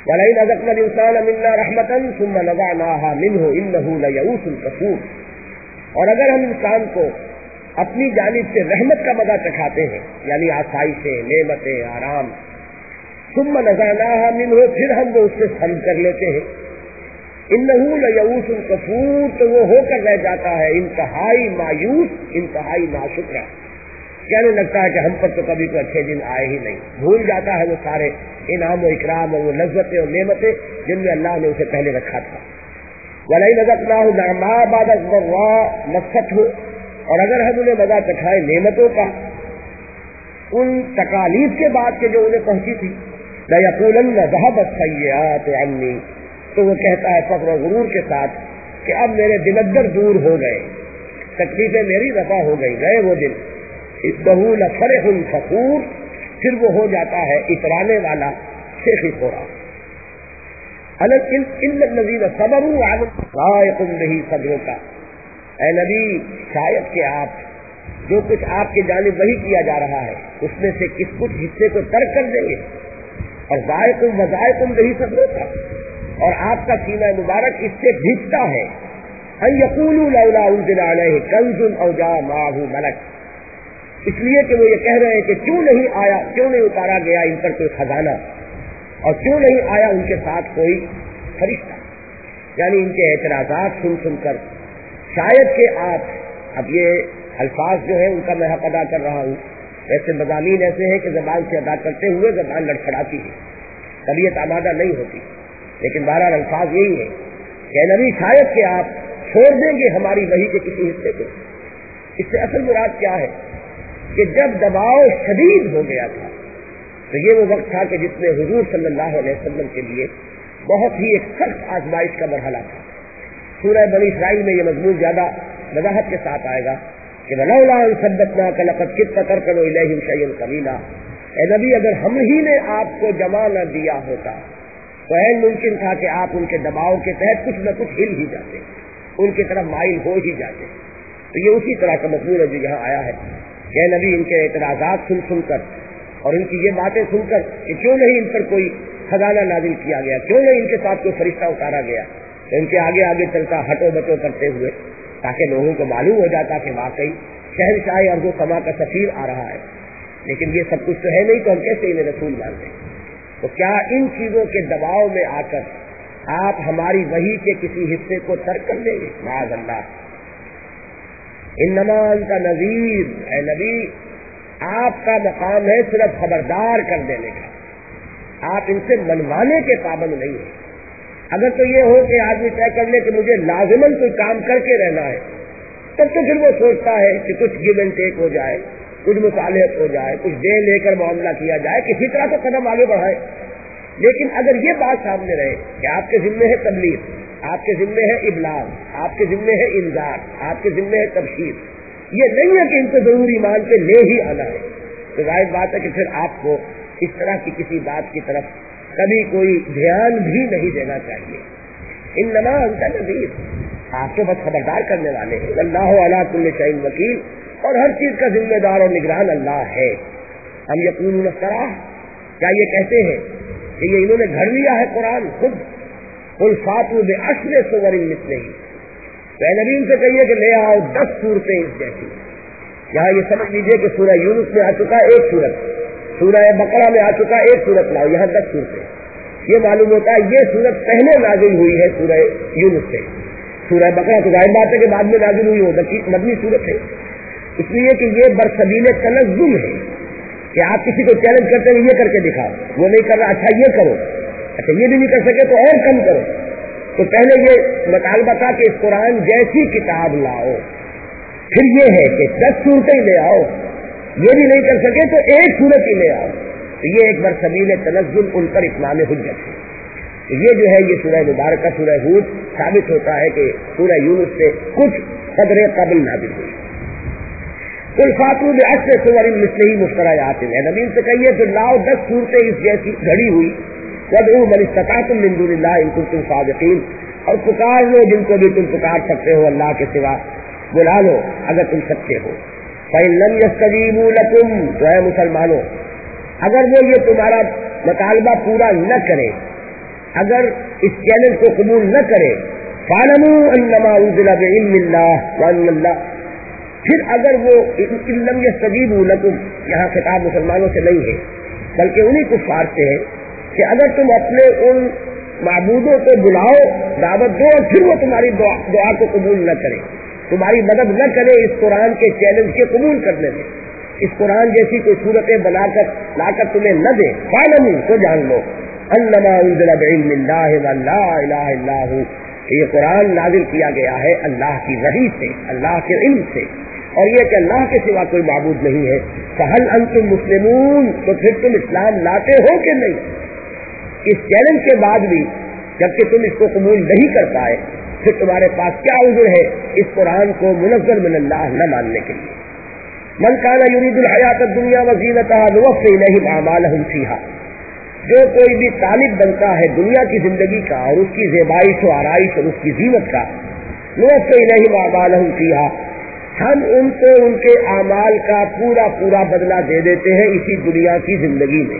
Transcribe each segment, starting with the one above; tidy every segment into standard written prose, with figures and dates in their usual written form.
وَلَئِنْ أَذَقْنَا الْإِنسَانَ مِنَّا رَحْمَةً ثُمَّ نَزَعْنَاهَا مِنْهُ إِنَّهُ لَيَئُوسٌ كَفُورٌ۔ اور اگر ہم انسان کو اپنی جانب سے رحمت کا مزہ چکھاتے ہیں، یعنی آسائشیں، نعمتیں، آرام، ثم نزعناها منه، پھر ہم وہ اس سے سلب کر لیتے ہیں، انه لیئوس کفور، تو وہ ہو کر رہ جاتا ہے انتہائی مایوس، انتہائی ناشکرا، کہنے لگتا ہے کہ ہم پر تو کبھی کوئی اچھے دن آئے ہی نہیں، بھول جاتا ہے وہ سارے انعام و اکرام اور وہ لذتیں اور نعمتیں جن میں اللہ نے اسے پہلے رکھا تھا۔ وَلَئِنْ أَذَقْنَاهُ نَعْمَاءَ بَعْدَ ضَرَّاءَ مَسَّتْهُ، اور اگر ہم انہیں مزہ چکھائے نعمتوں کا ان تکالیف کے بعد کہ جو انہیں پہنچی تھی، لَيَقُولَنَّ ذَهَبَتْ السَّيِّئَاتُ عَنِّي، تو وہ کہتا ہے فخر و غرور کے ساتھ کہ اب میرے دلدر دور ہو گئے، تکلیفیں میری رفع ہو گئی، گئے وہ دن، اِنَّهُ لَفَرِحٌ فَخُورٌ، پھر وہ ہو جاتا ہے اترانے والا، شیخی خورا۔ إِلَّا الَّذِينَ صَبَرُوا وَعَمِلُوا ضَائِقٌ بِهِ صَبْرُكَ، اے نبی شاید کہ آپ جو کچھ آپ کی جانب وحی کیا جا رہا ہے اس میں سے کچھ حصے کو ترک کر دیں گے، اور ذائق بہی صبرك، اور آپ کا سینہ مبارک اس سے بھیجتا ہے، ان یقولوا لولا انزل علیہ کنز او جاء معه ملک، اس لیے کہ وہ یہ کہہ رہے ہیں کہ کیوں نہیں اتارا گیا ان پر کوئی خزانہ، اور کیوں نہیں آیا ان کے ساتھ کوئی فرشتہ، یعنی ان کے اعتراضات سن کر شاید کہ آپ، اب یہ الفاظ جو ہیں ان کا میں حق ادا کر رہا ہوں، ایسے مضامین ایسے ہیں کہ زبان سے ادا کرتے ہوئے زبان لڑکھڑاتی ہے، طبیعت آمادہ نہیں ہوتی، لیکن بہرحال الفاظ یہی ہے کہ نبی شاید کہ آپ چھوڑ دیں گے ہماری وحی کے کسی حصے کو۔ اس سے اصل مراد کیا ہے کہ جب دباؤ شدید ہو گیا تھا تو یہ وہ وقت تھا کہ جس میں حضور صلی اللہ علیہ وسلم کے لیے بہت ہی ایک سخت آزمائش کا مرحلہ تھا۔ سورہ بنی اسرائیل میں یہ مضمون زیادہ وضاحت کے ساتھ آئے گا کہ وَلَوْلَا أَن ثَبَّتْنَاكَ لَقَدْ كِدتَّ تَرْكَنُ إِلَيْهِمْ شَيْئًا قَلِيلًا، اے نبی اگر ہم ہی نے آپ کو جمع نہ دیا ہوتا تو عین ممکن تھا کہ آپ ان کے دباؤ کے تحت کچھ نہ کچھ ہل ہی جاتے، ان کی طرف مائل ہو ہی جاتے۔ تو یہ اسی طرح کا مضمون ہے جو یہاں آیا ہے کہ نبی ان کے اعتراضات سن کر اور ان کی یہ باتیں سن کر کہ کیوں نہیں ان پر کوئی خزانہ نازل کیا گیا، کیوں نہیں ان کے ساتھ کوئی فرشتہ اتارا گیا، تو ان کے آگے چلتا ہٹو بٹو کرتے ہوئے تاکہ لوگوں کو معلوم ہو جاتا کہ واقعی شہنشاہ ارض و سما کا سفیر آ رہا ہے، لیکن یہ سب کچھ تو ہے نہیں، تو ہم کیسے انہیں رسول مانتے ہیں؟ تو کیا ان چیزوں کے دباؤ میں آ کر آپ ہماری وحی کے کسی حصے کو ترک کر دیں گے؟ معاذ اللہ۔ انما انت نذیر، اے نبی آپ کا مقام ہے صرف خبردار کر دینے کا، آپ ان سے منوانے کے پابند نہیں ہیں۔ اگر تو یہ ہو کہ آدمی طے کر لے کہ مجھے لازماً کوئی کام کر کے رہنا ہے، تب تو پھر وہ سوچتا ہے کہ کچھ گیو اینڈ ٹیک ہو جائے، کچھ مصالحت ہو جائے، کچھ دے لے کر معاملہ کیا جائے، کسی طرح تو قدم آگے بڑھائے۔ لیکن اگر یہ بات سامنے رہے کہ آپ کے ذمے ہے تبلیغ، آپ کے ذمے ہے ابلاغ، آپ کے ذمے ہے انذار، آپ کے ذمے ہے تبشیر، یہ نہیں ہے کہ ان کو ضرور ایمان پہ لے ہی آنا ہے، تو ظاہر بات ہے کہ پھر آپ کو اس طرح کی کسی بات کی طرف کبھی کوئی دھیان بھی نہیں دینا چاہیے۔ انما انت نذیر، آپ کو بس خبردار کرنے والے ہیں، واللہ علی کل شیء وکیل، اور ہر چیز کا ذمہ دار اور نگران اللہ ہے۔ ہم یقولون افترا، کیا یہ کہتے ہیں کہ یہ انہوں نے گھڑ لیا ہے قرآن خود؟ قل فاتوا بعشر سور مثلہ، تو اے نبی ان سے کہیے کہ لے آؤ 10 صورتیں اس جیسی۔ یہاں یہ سمجھ لیجیے کہ سورہ یونس میں آ چکا ایک صورت، سورہ بقرہ میں آ چکا ایک صورت، لاؤ یہاں 10 صورتیں۔ یہ معلوم ہوتا ہے یہ صورت پہلے نازل ہوئی ہے سورہ یونس سے، سورہ بقرہ تو ظاہر بات ہے کہ بعد میں نازل ہوئی ہو، مدنی صورت ہے، اس لیے کہ یہ برسبیل تنزل ہے کہ آپ کسی کو چیلنج کرتے ہیں یہ کر کے دکھاؤ، وہ نہیں کر رہا، اچھا یہ کرو، اچھا یہ بھی نہیں کر سکے تو اور کم کرو۔ تو پہلے یہ مطالبہ تھا کہ اس قرآن جیسی کتاب لاؤ، پھر یہ ہے کہ 10 صورتیں لے آؤ، یہ بھی نہیں کر سکے تو ایک صورت ہی لے آؤ، تو یہ ایک برسبیل تنزل ان پر اتمام حجت ہے۔ تو یہ جو ہے یہ سورہ مبارکہ سورہ ہود ثابت ہوتا ہے کہ سورہ یونس سے کچھ قدر قبل نازل ہوئی۔ قل فاتوا بعشر سور مثلہ مفتریات، اے نبی سے کہیے پھر لاؤ 10 صورتیں اس جیسی گھڑی ہوئی، وادعوا من استطعتم من دون اللہ ان کنتم صادقین، اور پکار لو جن کو بھی تم پکار سکتے ہو اللہ کے سوا، بلا لو اگر تم سچے ہو۔ فإن لم يستجیبوا لکم، تو اے مسلمانوں اگر وہ یہ تمہارا مطالبہ پورا نہ کرے، اگر اس چیلنج کو قبول نہ کرے فَاعْلَمُوا أَنَّمَا أُنزِلَ بِعِلْمِ اللَّهِ وَأَنَّ اللَّهَ، پھر اگر وہ إِن لَّمْ يَسْتَجِيبُوا لَكُمْ، یہاں خطاب مسلمانوں سے نہیں ہے بلکہ انہی کفار سے ہے کہ اگر تم اپنے ان معبودوں کو بلاؤ، دعوت دو، اور پھر وہ تمہاری دعا کو قبول نہ کرے، تمہاری مدد نہ کرے اس قرآن کے چیلنج کے قبول کرنے میں، اس قرآن جیسی کوئی صورتیں بنا کر لا کر تمہیں نہ دے، فَاعْلَمُوا، تو جان لو أَنَّمَا أُنزِلَ بِعِلْمِ اللَّهِ وَلَا إِلَٰهَ إِلَّا هُوَ، کہ یہ قرآن نازل کیا گیا ہے اللہ کی وحی سے، اللہ کے علم سے، اور یہ کہ اللہ کے سوا کوئی معبود نہیں ہے۔ فَهَلْ أَنْتُمْ مُسْلِمُونَ، تو پھر تم اسلام لاتے ہو کہ نہیں؟ اس چیلنج کے بعد بھی جبکہ تم اس کو قبول نہیں کر پائے، پھر تمہارے پاس کیا عذر ہے اس قرآن کو منزل من اللہ نہ ماننے کے لیے؟ من کان یرید الحیات الدنیا وزینتها نوفی الیہم اعمالہم فیہا، جو کوئی بھی طالب بنتا ہے دنیا کی زندگی کا اور اس کی زیبائش و آرائش اور اس کی زینت کا، نوفی الیہم اعمالہم فیہا، ہم ان کو ان کے اعمال کا پورا پورا بدلہ دے دیتے ہیں اسی دنیا کی زندگی میں۔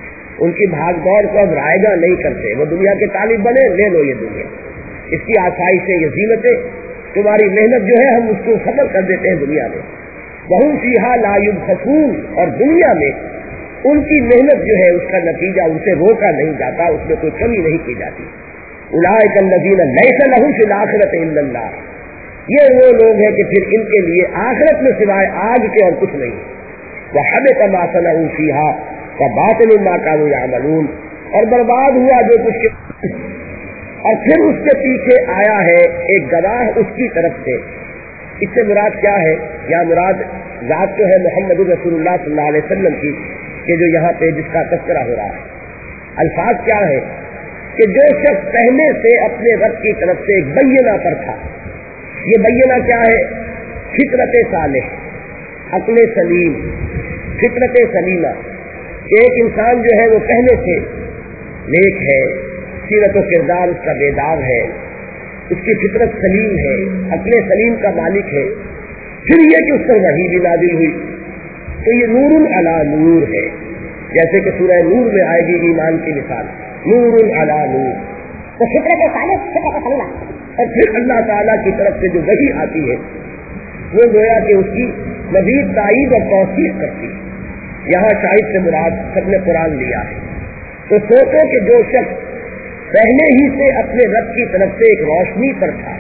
ان کی بھاگ دوڑ کو اب رائگاں نہیں کرتے، وہ دنیا کے طالب بنے، لے لو یہ دنیا، اس کی آسائشیں، یہ زینتیں، تمہاری محنت جو ہے ہم اس کو ختم کر دیتے ہیں دنیا میں۔ وَهُمْ فِيهَا لَا يُبْخَسُونَ، اور دنیا میں ان کی محنت جو ہے اس کا نتیجہ ان سے روکا نہیں جاتا، اس میں کوئی کمی نہیں کی جاتی۔ أُولَٰئِكَ الَّذِينَ لَيْسَ لَهُمْ فِي الْآخِرَةِ إِلَّا اللَّهُ، یہ وہ لوگ ہیں کہ پھر ان کے لیے آخرت میں سوائے آگ کے اور کچھ نہیں۔ وَحَبِطَ مَا صَنَعُوا فِيهَا وَبَاطِلٌ مَا كَانُوا يَعْمَلُونَ، اور برباد ہوا جو کچھ، اور پھر اس کے پیچھے آیا ہے ایک گواہ اس کی طرف سے۔ اس سے مراد کیا ہے؟ یا مراد ذات تو ہے محمد رسول اللہ صلی اللہ علیہ وسلم کی، کہ جو یہاں پہ جس کا تذکرہ ہو رہا ہے۔ الفاظ کیا ہے کہ جو شخص پہلے سے اپنے رب کی طرف سے ایک بینہ پر تھا، یہ بینہ کیا ہے؟ فطرت صالح، عقل سلیم، فطرت سلیمہ، کہ ایک انسان جو ہے وہ پہلے سے نیک ہے، سیرت و کردار اس کا بیدار ہے، اس کی فطرت سلیم ہے، عقل سلیم کا مالک ہے، پھر یہ کہ اس پر وحی بھی نازل ہوئی، تو یہ نور علی نور ہے، جیسے کہ سورہ نور میں آئے گی ایمان کی مثال، نور علی نور، تو فطرت صالح، فطرت سلیمہ، اور پھر اللہ تعالیٰ کی طرف سے جو وحی آتی ہے وہ گویا کہ اس کی مزید تائید اور توثیق کرتی ہے۔ یہاں شاہد سے مراد سب نے قرآن لیا ہے، تو سوچو کہ جو شخص پہلے ہی سے اپنے رب کی طرف سے ایک روشنی پر تھا،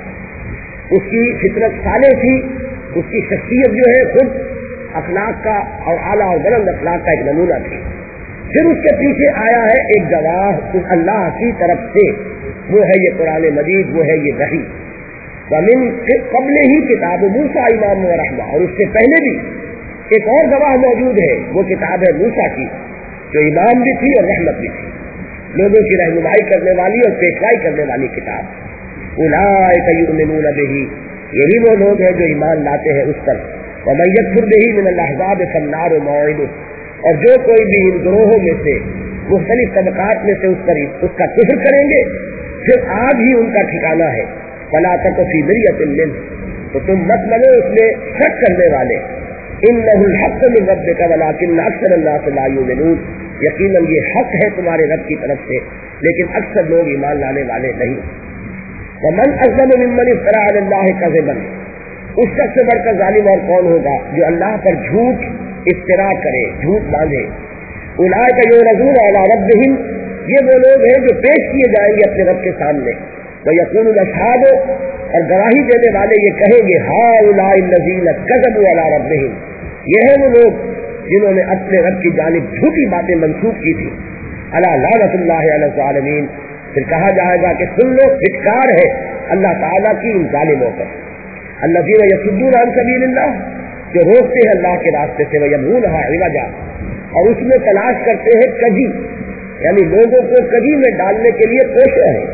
اس کی فطرت صالح تھی، اس کی شخصیت جو ہے خود اخلاق کا اور اعلیٰ اور بلند اخلاق کا ایک نمونہ تھی، پھر اس کے پیچھے آیا ہے ایک گواہ اس اللہ کی طرف سے، وہ ہے یہ قرآن مجید، وہ ہے یہ وحی۔ ومن قبل ہی کتاب موسیٰ امام و رحمہ، اور اس سے پہلے بھی ایک اور گواہ موجود ہے، وہ کتاب ہے موسیٰ کی، جو امام بھی تھی اور رحمت بھی تھی، لوگوں کی رہنمائی کرنے والی اور پیشوائی کرنے والی کتاب۔ اولئک یؤمنون بہ، یہی وہ لوگ ہیں جو ایمان لاتے ہیں اس پر۔ ومن یکفر بہ من الاحزاب فالنار موعدہ، اور جو کوئی بھی ان گروہوں میں سے مختلف طبقات میں سے اس کا کفر کریں گے، پھر آگ ہی ان کا ٹھکانہ ہے۔ فلا تک فی مریۃ منہ، تو تم مت بنو اس میں شک کرنے والے۔ انہ الحق من ربک ولکن اکثر الناس لا یؤمنون، یقیناً یہ حق ہے تمہارے رب کی طرف سے لیکن اکثر لوگ ایمان لانے والے نہیں۔ ومن اظلم ممن افترى علی اللہ کذبا، اس شخص سے بڑھ کر ظالم اور کون ہوگا جو اللہ پر جھوٹ افترا کرے، جھوٹ باندھے۔ اولئک یعرضون علی ربہم، یہ وہ لوگ ہیں جو پیش کیے جائیں گے اپنے رب کے سامنے۔ ویقول الاشہاد، اور گواہی دینے والے یہ کہیں گے ہؤلاء الذین کذبوا علی ربہم، یہ ہیں وہ لوگ جنہوں نے اپنے رب کی جانب جھوٹی باتیں منسوخ کی تھی۔ الا لعنۃ اللہ علی الظالمین، پھر کہا جائے گا کہ سن لو، پھٹکار ہے اللہ تعالیٰ کی ان ظالموں پر۔ الذین یصدون عن سبیل اللہ، جو روکتے ہیں اللہ کے راستے سے، ویبغونها عوجا، اور اس میں تلاش کرتے ہیں کجی، یعنی لوگوں کو کجی میں ڈالنے کے لیے کوشش ہے۔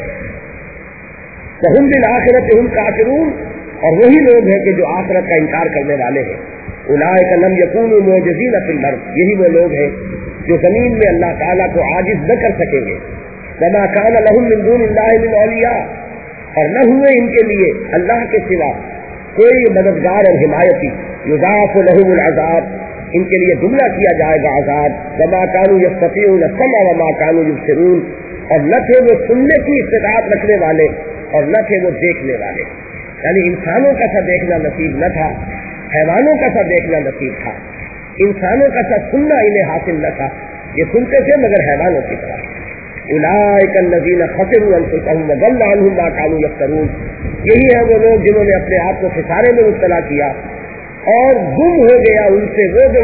وہم بالآخرۃ ہم کافرون، اور وہی لوگ ہیں کہ جو آخرت کا انکار کرنے والے ہیں۔ اولئک لم یکونوا معجزین فی الارض، یہی وہ لوگ ہیں جو زمین میں اللہ تعالیٰ کو عاجز نہ کر سکیں گے۔ وما کان لهم من دون اللہ من اولیاء، اور نہ ہوئے ان کے لیے اللہ کے سوا کوئی مددگار اور حمایتی۔ یضاعف لهم العذاب، ان کے لیے دگنا کیا جائے گا عذاب۔ وما كانوا يستطيعون السمع وما كانوا يبصرون، اور نہ تھے وہ سننے کی استطاعت رکھنے والے اور نہ تھے وہ دیکھنے والے. یعنی انسانوں کا سا دیکھنا نصیب نہ تھا, حیوانوں کا سا دیکھنا نصیب تھا, انسانوں کا سا سننا انہیں حاصل نہ تھا, یہ سنتے تھے مگر حیوانوں کی طرح. اولئک الذین خسروا انفسهم وضل عنهم ما كانوا یفترون, یہی ہے وہ لوگ جنہوں نے اپنے آپ کو خسارے میں مبتلا کیا اور گم ہو گیا ان سے وہ جو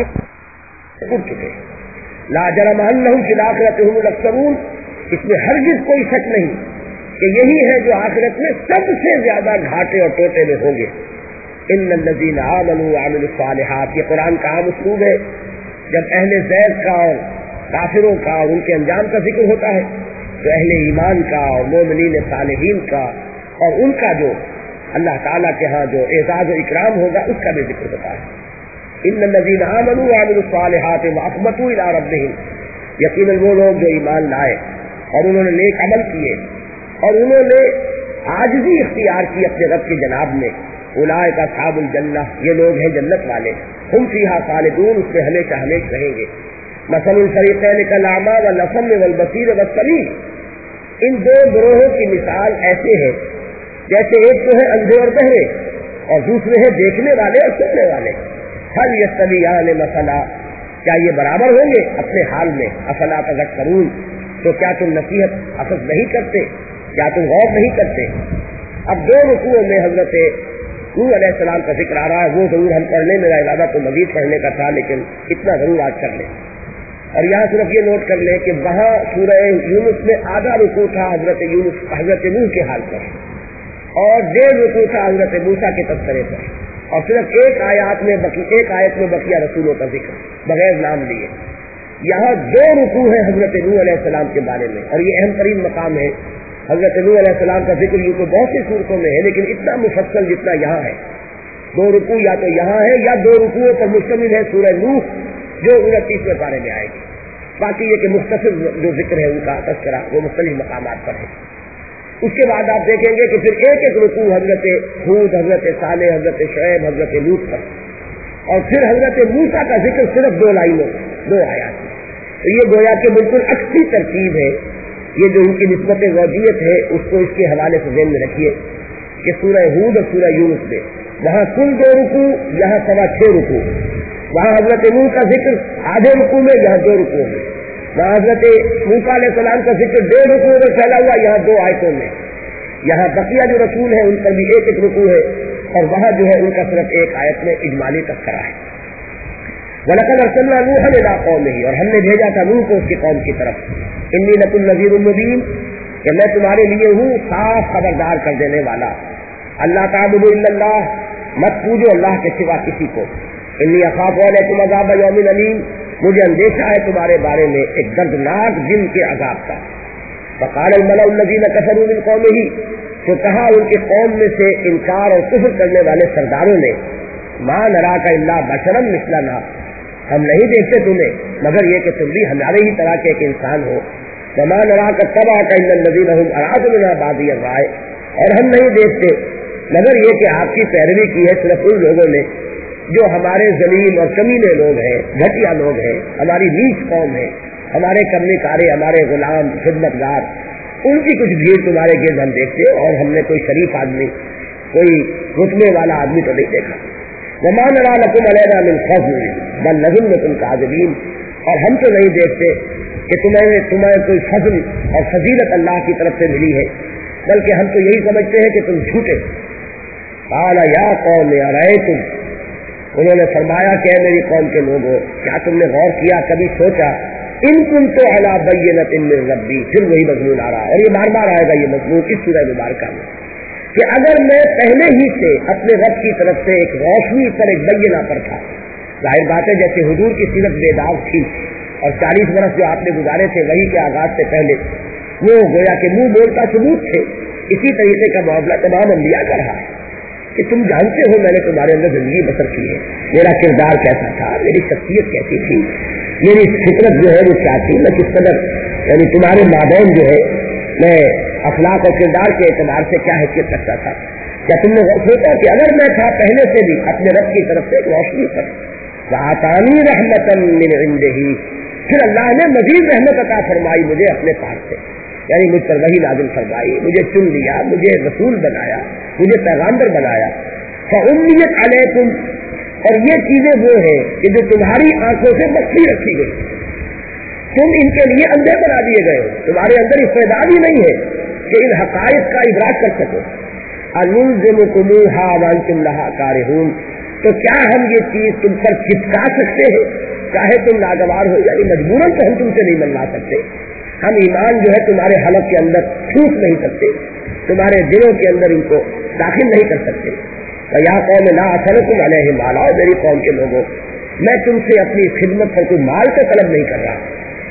اڑ چکے. لا جرم انہم فی الآخرۃ هم الاکثرون, اس میں ہرگز کوئی شک نہیں کہ یہی ہے جو آخرت میں سب سے زیادہ گھاٹے اور ٹوٹے میں ہوں گے. ان الذین آمنوا وعملوا الصالحات, یہ قرآن کا عام اسلوب ہے. جب اہل زیغ کا اور کافروں کا اور ان کے انجام کا ذکر ہوتا ہے تو اہل ایمان کا اور مومنین صالحین کا اور ان کا جو اللہ تعالیٰ کے ہاں جو اعزاز و اکرام ہوگا اس کا بھی ذکر ہوتا ہے. ان الذین آمنوا وعملوا الصالحات واخبتوا الی ربہم, یقیناً وہ لوگ جو ایمان لائے اور انہوں نے نیک عمل کیے اور انہوں نے عاجزی اختیار کی اپنے رب کی جناب میں. اولئک اصحاب الجنہ, یہ لوگ ہیں جنت والے. ہم فیہا خالدون, اس میں ہمیشہ ہمیشہ رہیں گے. مثل الفریقین کالاعمی والاصم والبصیر والسمیع, ان دو گروہوں کی مثال ایسے ہے جیسے ایک تو ہے اندھے اور بہرے اور دوسرے ہیں دیکھنے والے اور سننے والے. هل یستویان مثلا, کیا یہ برابر ہوں گے اپنے حال میں؟ افلا تذکرون, تو کیا تم نصیحت اخذ نہیں کرتے, کیا تم غور نہیں کرتے؟ اب دو رکوعوں میں حضرت نوح علیہ السلام کا ذکر آ رہا ہے. وہ ضرور ہم پڑھنے, میرا ارادہ تو مزید پڑھنے کا تھا لیکن اتنا ضرور آج کر لیں. اور یہاں صرف یہ نوٹ کر لیں کہ وہاں سورہ یونس میں آدھا رکوع تھا حضرت نوح کے حال پر اور 1.5 رکوع تھا حضرت موسیٰ کے تذکرے پر, اور صرف ایک آیت میں بقیہ رسولوں کا ذکر بغیر نام لیے. یہاں 2 رکوع ہیں حضرت نوح علیہ السلام کے بارے میں, اور یہ اہم ترین مقام ہے. حضرت نوح علیہ السلام کا ذکر یوں تو بہت سی صورتوں میں ہے لیکن اتنا مفصل جتنا یہاں ہے. 2 رکوع یا تو یہاں ہے یا 2 رکوعوں پر مشتمل ہے سورہ نوح جو 29ویں پارے میں آئے گی. باقی یہ کہ مختصر جو ذکر ہے ان کا تذکرہ وہ مختلف مقامات پر ہے. اس کے بعد آپ دیکھیں گے کہ پھر ایک رکوع حضرت ہود, حضرت صالح, حضرت شعیب, حضرت لوط پر, اور پھر حضرت موسیٰ کا ذکر صرف 2 لائنوں 2 آیات میں. تو یہ گویا کہ بالکل عکسی ترتیب ہے. یہ جو ان کی نسبت غوثیت ہے اس کو اس کے حوالے سے ذہن میں رکھیے کہ سورہ ہود اور سورہ یونس میں وہاں کل 2 رکوع, یہاں 6.25 رکوع. وہاں حضرت نوح کا ذکر آدھے رکوع میں, یہاں 2 رکوع میں. وہاں حضرت موسیٰ علیہ السلام کا ذکر 1.5 رکوع میں پھیلا ہوا, یہاں 2 آیتوں میں. یہاں بقیہ جو رسول ہیں ان پر بھی ایک رکوع ہے اور وہاں جو ہے ان کا صرف ایک آیت میں اجمالی تذکرہ ہے. وَلَقَدْ أَرْسَلْنَا نُوحًا إِلَىٰ قَوْمِهِ, اور ہم نے بھیجا تھا نوح کو اس کی قوم کی طرف. إِنِّي لَكُمْ نَذِيرٌ مُّبِينٌ, کہ میں تمہارے لیے ہوں صاف خبردار کر دینے والا. اللہ تعبدوا إِلَّا اللَّهَ, مت پوجو اللہ کے سوا کسی کو. إِنِّي أَخَافُ عَلَيْكُمْ عَذَابَ يَوْمٍ أَلِيمٍ, مجھے اندیشہ ہے تمہارے بارے میں ایک دردناک دن کے عذاب کا. فَقَالَ الْمَلَأُ الَّذِينَ كَفَرُوا مِنْ قَوْمِهِ, تو کہا ان کے قوم میں سے انکار اور کفر کرنے والے سرداروں نے, مَا نَرَاكَ إِلَّا بَشَرًا مِثْلَنَا, ہم نہیں دیکھتے تمہیں مگر یہ کہ تم بھی ہمارے ہی طرح کے ایک انسان ہو. وَمَا نَرَاكَ اتَّبَعَكَ إِلَّا الَّذِينَ هُمْ أَرَادُ مِنَا بَادِيَ الرَّأْيِ, اور ہم نہیں دیکھتے مگر یہ کہ آپ کی پیروی کی ہے صرف ان لوگوں نے جو ہمارے ذلیل اور کمینے لوگ ہیں, گھٹیا لوگ ہیں, ہماری نیچ قوم ہے, ہمارے کرنے کارے, ہمارے غلام خدمتگار, ان کی کچھ بھیڑ تمہارے گرد ہم دیکھتے اور ہم نے کوئی شریف آدمی, کوئی رتبے والا آدمی تو نہیں دیکھا. وَمَا نَرَىٰ لَكُمْ عَلَيْنَا مِنْ فَضْلٍ بَلْ نَظُنُّكُمْ كَاذِبِينَ, اور ہم تو نہیں دیکھتے کہ تمہیں کوئی فضل اور فضیلت اللہ کی طرف سے ملی ہے, بلکہ ہم تو یہی سمجھتے ہیں کہ تم جھوٹے. قَالَ يَا قَوْمِ أَرَأَيْتُمْ, انہوں نے فرمایا کہ اے میری قوم کے لوگوں, کیا تم نے غور کیا, کبھی سوچا, ان كنت علی بینۃ من ربی, پھر وہی مضمون آ رہا ہے اور یہ بار بار آئے گا یہ مضمون اس سورہ مبارکہ میں, کہ اگر میں پہلے ہی سے اپنے رب کی طرف سے ایک روشنی پر, ایک بینہ پر تھا. ظاہر بات ہے جیسے حضور کی سیرت بے داغ تھی اور 40 برس جو آپ نے گزارے تھے وہی کے آغاز سے پہلے وہ گویا کہ منہ بولتا ثبوت تھے, اسی طریقے کا معاملہ تمام انبیاء کا رہا ہے کہ تم جانتے ہو میں نے تمہارے اندر زندگی بسر کی ہے, میرا کردار کیسا تھا, میری شخصیت کیسی تھی, میری فطرت جو ہے وہ کیا تھی, میں کس قدر یعنی تمہارے مابین جو ہے میں اخلاق اور کردار کے اعتبار سے کیا حیثیت رکھتا تھا. کیا تم نے سوچا کہ اگر میں تھا پہلے سے بھی اپنے رب کی طرف سے ایک روشنی پر, وَآتَانِي رَحْمَةً مِّنْ عِندِهِ, پھر اللہ نے مزید رحمت عطا فرمائی مجھے اپنے پاس سے. یعنی مجھ پر وحی نازل فرمائی، مجھے چن لیا، مجھے رسول بنایا، مجھے پیغامبر بنایا. فَأُمِّيَتْ عَلَيْكُمْ، اور یہ چیزیں وہ ہیں کہ جو تمہاری آنکھوں سے مخفی رکھی گئی، تم ان کے لیے اندھے بنا دیے گئے ہو، تمہارے اندر استعداد ہی نہیں ہے کہ ان حقائق کا ادراک کر سکو. أَنُلْزِمُكُمُوهَا وَأَنْتُمْ لَهَا كَارِهُونَ، تو کیا ہم یہ چیز تم پر چپکا سکتے ہیں چاہے تم ناگوار ہو؟ یعنی مجبوراً تو ہم تم سے نہیں منوا سکتے. ہم ایمان جو ہے تمہارے حلق کے اندر ٹھوس نہیں سکتے، تمہارے دلوں کے اندر ان کو داخل نہیں کر سکتے. یا قوم لا اسألکم علیہ مالا، میری قوم کے لوگوں میں تم سے اپنی خدمت پر کوئی مال کا طلب نہیں کر رہا.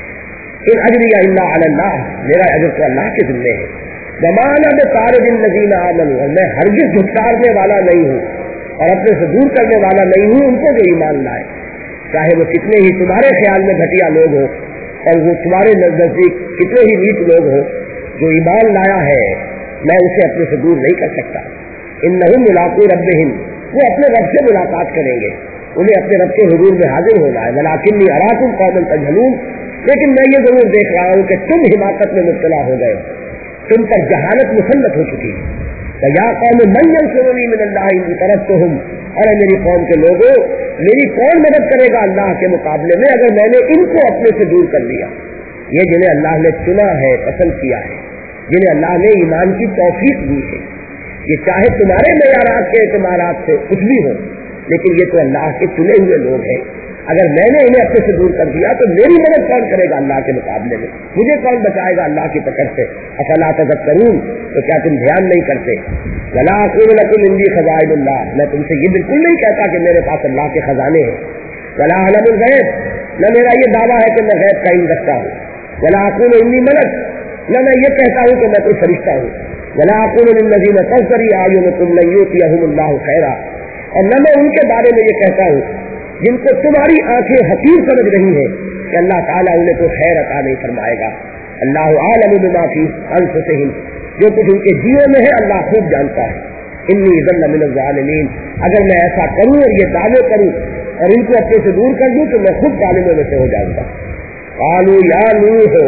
ان اجری الا علی اللہ، میرا اجر تو اللہ کے ذمہ ہے. وما انا بطارد الذین آمنوا، میں ہرگز جھٹکارنے والا نہیں ہوں اور اپنے سے دور کرنے والا نہیں ہوں ان کو جو ایمان لائے، چاہے وہ کتنے ہی تمہارے خیال میں گھٹیا لوگ ہوں اور وہ تمہارے نزدیک کتنے ہی نیچ لوگ ہوں. جو ایمان لایا ہے میں اسے اپنے سے دور نہیں کر سکتا. انہم ملاقو ربہم، وہ اپنے رب سے ملاقات کریں گے، انہیں اپنے رب کے حضور میں حاضر ہونا ہے. ولکنی اراکم قوما تجہلون، لیکن میں یہ ضرور دیکھ رہا ہوں کہ تم حماقت میں مبتلا ہو گئے، تم پر جہالت مسلط ہو چکی ہے. یا قوم من ینصرنی من اللہ ان ترکتہم، اور میری قوم کے لوگوں میری کون مدد کرے گا اللہ کے مقابلے میں اگر میں نے ان کو اپنے سے دور کر لیا. یہ جنہیں اللہ نے چنا ہے، پسند کیا ہے، جنہیں اللہ نے ایمان کی توفیق دی ہے، یہ چاہے تمہارے معیارات کے اعتبارات سے کچھ بھی ہو، لیکن یہ تو اللہ کے چنے ہوئے لوگ ہیں. اگر میں نے انہیں اپنے سے دور کر دیا تو میری مدد کون کرے گا اللہ کے مقابلے میں؟ مجھے کون بچائے گا اللہ کی پکڑ سے؟ افلا تذکرون، تو کیا تم دھیان نہیں کرتے؟ ولا اقول لکم عندی خزائن اللہ، میں تم سے یہ بالکل نہیں کہتا کہ میرے پاس اللہ کے خزانے ہیں. ولا اعلم الغیب، نہ میرا یہ دعویٰ ہے کہ میں غیب کا علم رکھتا ہوں. ولا اقول انی ملک، نہ میں یہ کہتا ہوں کہ میں کوئی فرشتہ ہوں. ولا اقول للذین تزدری اعینکم لن یؤتیہم اللہ خیرا، اور نہ میں ان کے بارے میں یہ کہتا ہوں جن کو تمہاری آنکھیں حقیر سمجھ رہی ہیں کہ اللہ تعالیٰ انہیں کوئی خیر عطا نہیں فرمائے گا. اللہ عالم بما فی انفسہم، جو کچھ ان کے جیوں میں ہے اللہ خوب جانتا ہے. انی اذا لمن الظالمین، اگر میں ایسا کروں اور یہ دعوے کروں اور ان کو اپنے سے دور کر دوں تو میں خود ظالموں میں سے ہو جاؤں گا. قالوا یا نوح،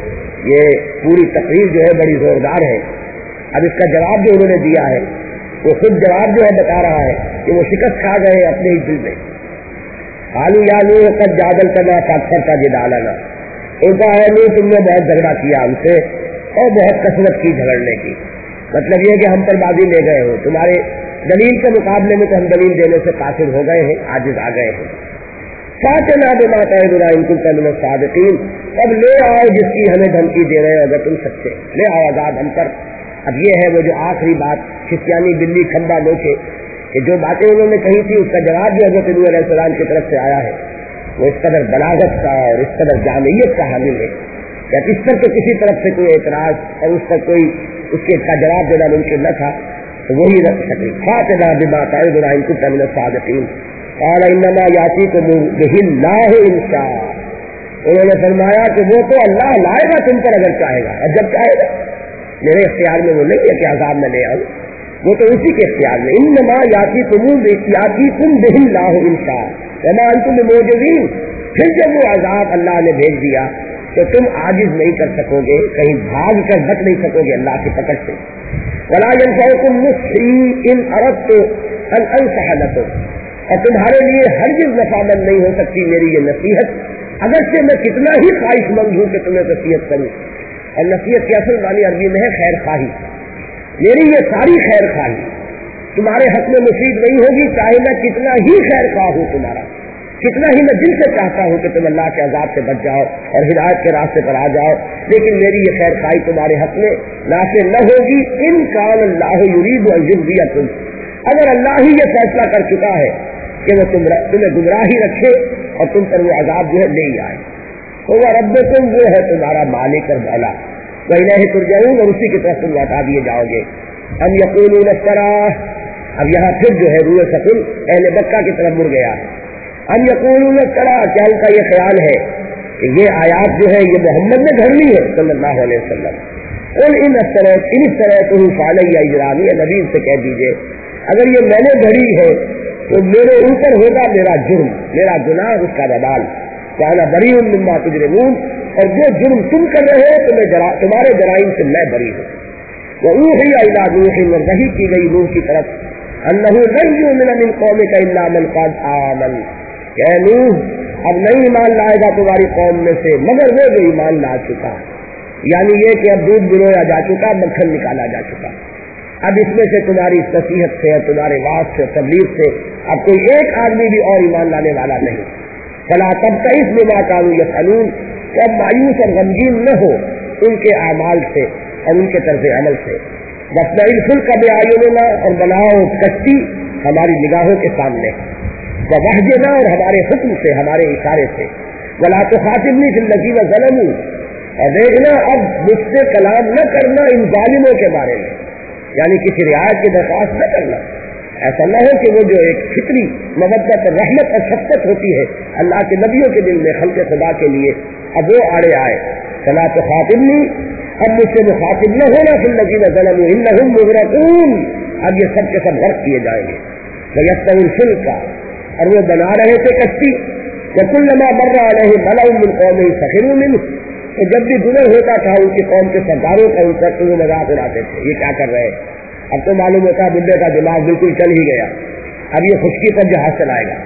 یہ پوری تقریر جو ہے بڑی زوردار ہے. اب اس کا جواب جو انہوں نے دیا ہے وہ خود جواب جو ہے بتا رہا ہے کہ وہ شکست کھا گئے اپنے ہی دل میں. قالوا یا نوح قد جادلتنا فاکثرت جدالنا، ان کا ہے نوح تم نے بہت جھگڑا کیا ہم سے اور بہت کثرت کی جھگڑنے کی. مطلب یہ کہ ہم پر بازی لے گئے ہو، تمہارے دلیل کے مقابلے میں تو ہم دلیل دینے سے قاصر ہو گئے ہیں، عاجز آ گئے ہیں. فاتنا بما تعدنا ان كنت من الصادقین، اب لے آؤ جس کی ہمیں دھمکی دے رہے ہو اگر تم سچے، لے آؤ عذاب ہم پر. اب یہ ہے وہ جو آخری بات کھسیانی بلی کھمبا لوچے کہ جو باتیں انہوں نے کہی تھی اس کا جواب جو حضرت نوح علیہ السلام کی طرف سے آیا ہے وہ اس قدر بلاغت کا اور اس قدر جامعیت کا حامل ہے کہ اس پر تو کسی طرف سے کوئی اعتراض اور اس پر کوئی اس کے کا جواب دینا ممکن نہ تھا. تو وہی رکھ سکے. فاتنا بما تعدنا ان كنت من الصادقین قال انما یاتیکم بہ اللہ ان شاء، انہوں نے فرمایا کہ وہ تو اللہ لائے گا تم پر اگر چاہے گا، اور جب چاہے گا. میرے اختیار میں وہ نہیں ہے کہ عذاب میں لے آؤں، وہ تو اسی کے اختیار میں. انما یاتیکم بہ اللہ ان شاء وما انتم بمعجزین، پھر جب وہ عذاب اللہ نے بھیج دیا تو تم عاجز نہیں کر سکو گے، کہیں بھاگ کر بچ نہیں سکو گے اللہ کی پکڑ سے. ولا ينفعكم نصحي ان اردت ان انصح لكم، اور تمہارے لیے ہرگز نفع مند نہیں ہو سکتی میری یہ نصیحت اگرچہ میں کتنا ہی خواہش مند ہوں کہ تمہیں نصیحت کروں. اور نصیحت کی اصل معنی عربی میں ہے خیر خواہی. میری یہ ساری خیر خواہی تمہارے حق میں مفید نہیں ہوگی چاہے میں کتنا ہی خیر خواہ ہوں تمہارا، کتنا ہی میں دل سے چاہتا ہوں کہ تم اللہ کے عذاب سے بچ جاؤ اور ہدایت کے راستے پر آ جاؤ، لیکن میری یہ خیر خواہی تمہارے حق میں نافع نہ ہوگی. ان کان اللہ یرید ان یغویکم، اگر اللہ ہی یہ فیصلہ کر چکا ہے کہ وہ تمہیں گمراہی رکھے اور تم پر وہ عذاب جو ہے لے آئے. تو وہ ربکم، وہ ہے تمہارا مالک اور مولا، وإلیہ ترجعون، اور اسی کی طرف تم لوٹا دیے جاؤ گے. ام یقولون افتراہ، اب یہاں پھر جو ہے روح سکن اہل مکہ کی طرف مڑ گیا. ام یقولون افتراہ، کیا ان کا یہ خیال ہے کہ یہ آیات جو ہے یہ محمد نے گھڑ لی ہے صلی اللہ علیہ وسلم. قل ان افتریتہ فعلی اجرامی، نبی سے کہہ دیجئے اگر یہ میں نے گھڑی ہے تو میرے اوپر ہوگا میرا جرم، میرا گناہ، اس کا وبال. وانا بریء مما تجرمون، اور جو جرم تم کر رہے ہو تمہارے جرائم سے میں بری ہوں. وأوحي إلى نوح اور وحی کی گئی نوح کی طرف أنه لن يؤمن من قومك إلا من قد آمن کہ اے نوح اب نہیں ایمان لائے گا تمہاری قوم میں سے مگر وہ جو ایمان لا چکا. یعنی یہ کہ اب دودھ بنویا جا چکا, مکھن نکالا جا چکا. اب اس میں سے تمہاری نصیحت سے اور تمہارے واعظ سے تبلیغ سے اب کوئی ایک آدمی بھی اور ایمان لانے والا نہیں. فلا تبتئس بما كانوا يفعلون کہ اب مایوس اور غمگین نہ ہو ان کے اعمال سے اور ان کے طرز عمل سے. واصنع الفلک بأعیننا اور بناؤ کشتی ہماری نگاہوں کے سامنے. ووحینا اور ہمارے حکم سے, ہمارے اشارے سے. ولا تخاطبنی فی الذین ظلموا اور دیکھنا اب مجھ سے کلام نہ کرنا ان ظالموں کے بارے میں, یعنی کسی رعایت کی درخواست نہ کرنا. ایسا نہ ہو کہ وہ جو ایک فطری مودت اور رحمت اور شفقت ہوتی ہے اللہ کے نبیوں کے دل میں خلق خدا کے لیے, اب وہ آڑے آئے. فلا تخاطبنی اب مجھ سے مخاطب نہ ہونا فی الذین ظلموا انہم مغرقون اب یہ سب کے سب غرق کیے جائیں گے. ویسطوا الفلک اور وہ بنا رہے تھے کشتی. وکلما مر علیہ ملأ من قومہ سخروا منہ تو جب بھی گزر ہوتا تھا ان کی قوم کے سرداروں کا ان پر انہیں مذاق اڑاتے تھے, یہ کیا کر رہے ہیں. اب تو معلوم ہوتا ہے بڈھے کا دماغ بالکل چل ہی گیا, اب یہ خشکی پر جہاز چلائے گا.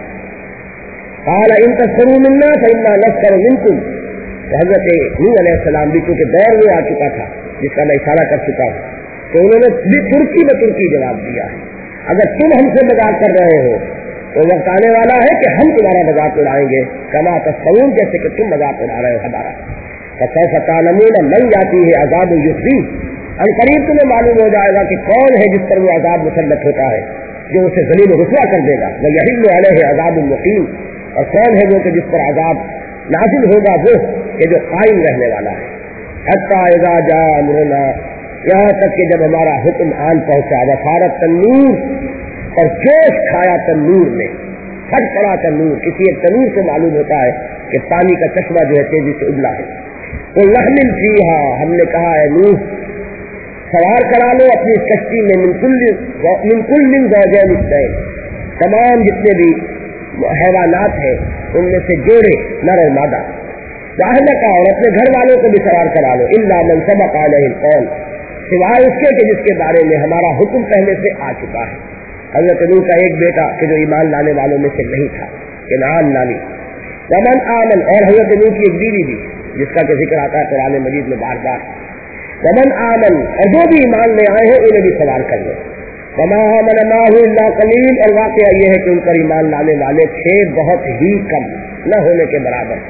قال ان تسخروا منا فإنا نسخر منکم. حضرت نوح علیہ السلام بھی چونکہ دور میں آ چکا تھا جس کا میں اشارہ کر چکا ہوں, تو انہوں نے بھی ترکی میں ترکی جواب دیا ہے. اگر تم ہم سے مذاق کر رہے ہو تو وقت آنے والا ہے کہ ہم تمہارا مذاق اڑائیں گے کما تسخرون جیسے کہ تم مذاق اڑا رہے ہو ہمارا. فسوف تعلمون من یاتیہ عذاب یخزیہ ان قریب تمہیں معلوم ہو جائے گا کہ کون ہے جس پر وہ عذاب مسلط ہوتا ہے جو اسے ذلیل و رسوا کر دے گا. ویحل علیہ عذاب مقیم اور کون ہے وہ کہ جس پر عذاب نازل ہوگا وہ کہ جو قائم رہنے والا ہے. حتی اذا جاء امرنا یہاں تک کہ جب ہمارا حکم آن پہنچا. وفارت تنور اور جوش کھایا تنور میں, پھٹ پڑا تنور. کسی ایک تنور سے معلوم ہوتا ہے کہ پانی کا چشمہ جو ہے تیزی سے ابلا ہے. تو نحمل فیہا ہم نے کہا ہے نوح سوار کرا لو اپنی اس کشتی میں من کل زوجین اثنین تمام جتنے بھی حیوانات ہیں ان میں سے جوڑے نر اور مادہ. واہلک اور اپنے گھر والوں کو بھی سوار کرا لو. الا من سبق علیہ القول سوائے اس کے کہ جس کے بارے میں ہمارا حکم پہلے سے آ چکا ہے. حضرت نوح کا ایک بیٹا کہ جو ایمان لانے والوں میں سے نہیں تھا, کنعان نامی. ومن آمن اور حضرت نوح کی ایک بیوی بھی جس کا کہ ذکر آتا ہے قرآن مجید میں بار بار. ومن آمن اور جو بھی ایمان لے آئے ہیں انہیں بھی سوار کر لو. وما آمن معه الا قلیل اور واقعہ یہ ہے کہ ان پر ایمان لانے والے تھے بہت ہی کم, نہ ہونے کے برابر.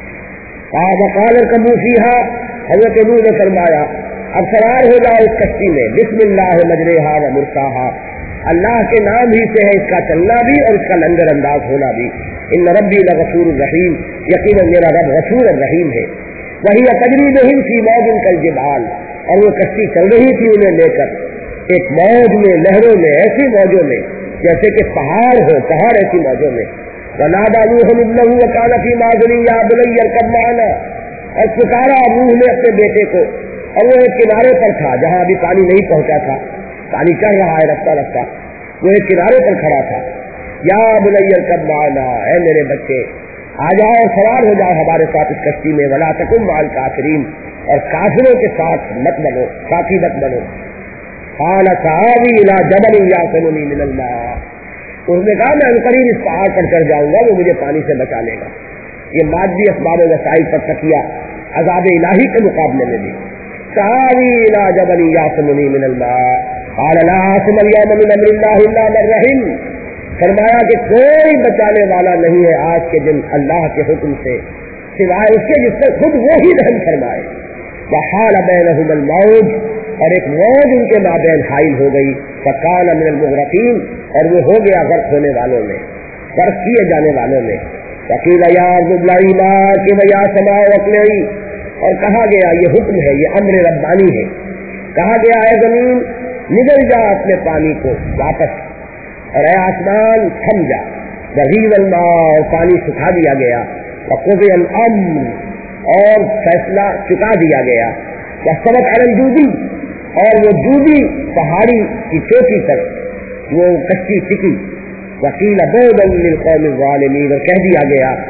وقال اركبوا فيها حضرت نوح نے فرمایا اب سوار ہو جاؤ اس کشتی میں. بسم اللہ مجریہا و مرساہا اللہ کے نام ہی سے ہے اس کا چلنا بھی اور اس کا لنگر انداز ہونا بھی. ان ربی لغفور الرحیم یقینا میرا رب غفور الرحیم ہے. وہی تجری بہم فی موج کالجبال اور وہ کشتی چل رہی تھی انہیں لے کر ایک موج میں, لہروں میں, ایسی موجوں میں جیسے کہ پہاڑ ہو, پہاڑ ایسی موجوں میں. ونادى نوح ابنه وكان في معزل يا بني اركب معنا اور پکارا نوح نے اپنے بیٹے کو اور وہ ایک کنارے پر تھا جہاں ابھی پانی نہیں پہنچا تھا, پانی چڑھ رہا ہے رفتہ رفتہ, وہ ایک کنارے پر کھڑا تھا. یا بني اركب معنا اے میرے بچے آ جاؤ سوار ہو جاؤ ہمارے ساتھ اس کشتی میں. ولا تكن مع الكافرين اور کافروں کے ساتھ مت بنو, ساتھی مت بنو. قال سآوي إلى جبل يعصمني من الماء اس نے کہا میں عنقریب اس پہاڑ پر چڑھ جاؤں گا وہ مجھے پانی سے بچا لے گا. یہ مادی اسباب و وسائل پر تکیہ عذاب الہی کے مقابلے میں بھی. سآوي إلى جبل يعصمني من الماء قال لا عاصم اليوم من امر الله الا من رحم فرمایا کہ کوئی بچانے والا نہیں ہے آج کے دن اللہ کے حکم سے سوائے اس کے جس پر خود وہی رحم فرمائے. وحال بینہم الموج اور ایک موج ان کے مابین حائل ہو گئی. فکان من المغرقین اور وہ ہو گیا غرق ہونے والوں میں, غرق کیے جانے والوں میں. وقیل یا ارض ابلعی ماءک ویا سماء اقلعی اور کہا گیا یہ حکم ہے, یہ امر ربانی ہے, کہا گیا اے زمین نگل جا اپنے پانی کو واپس اور اے آسمان تھم جا. وغیض الماء اور پانی سکھا دیا گیا. وقضی الامر اور فیصلہ چکا دیا گیا. واستوت علی الجودی اور وہ جودی پہاڑی کی چوٹی پر وہ کشتی ٹکی. وقیل بعدا للقوم الظالمین اور کہہ دیا گیا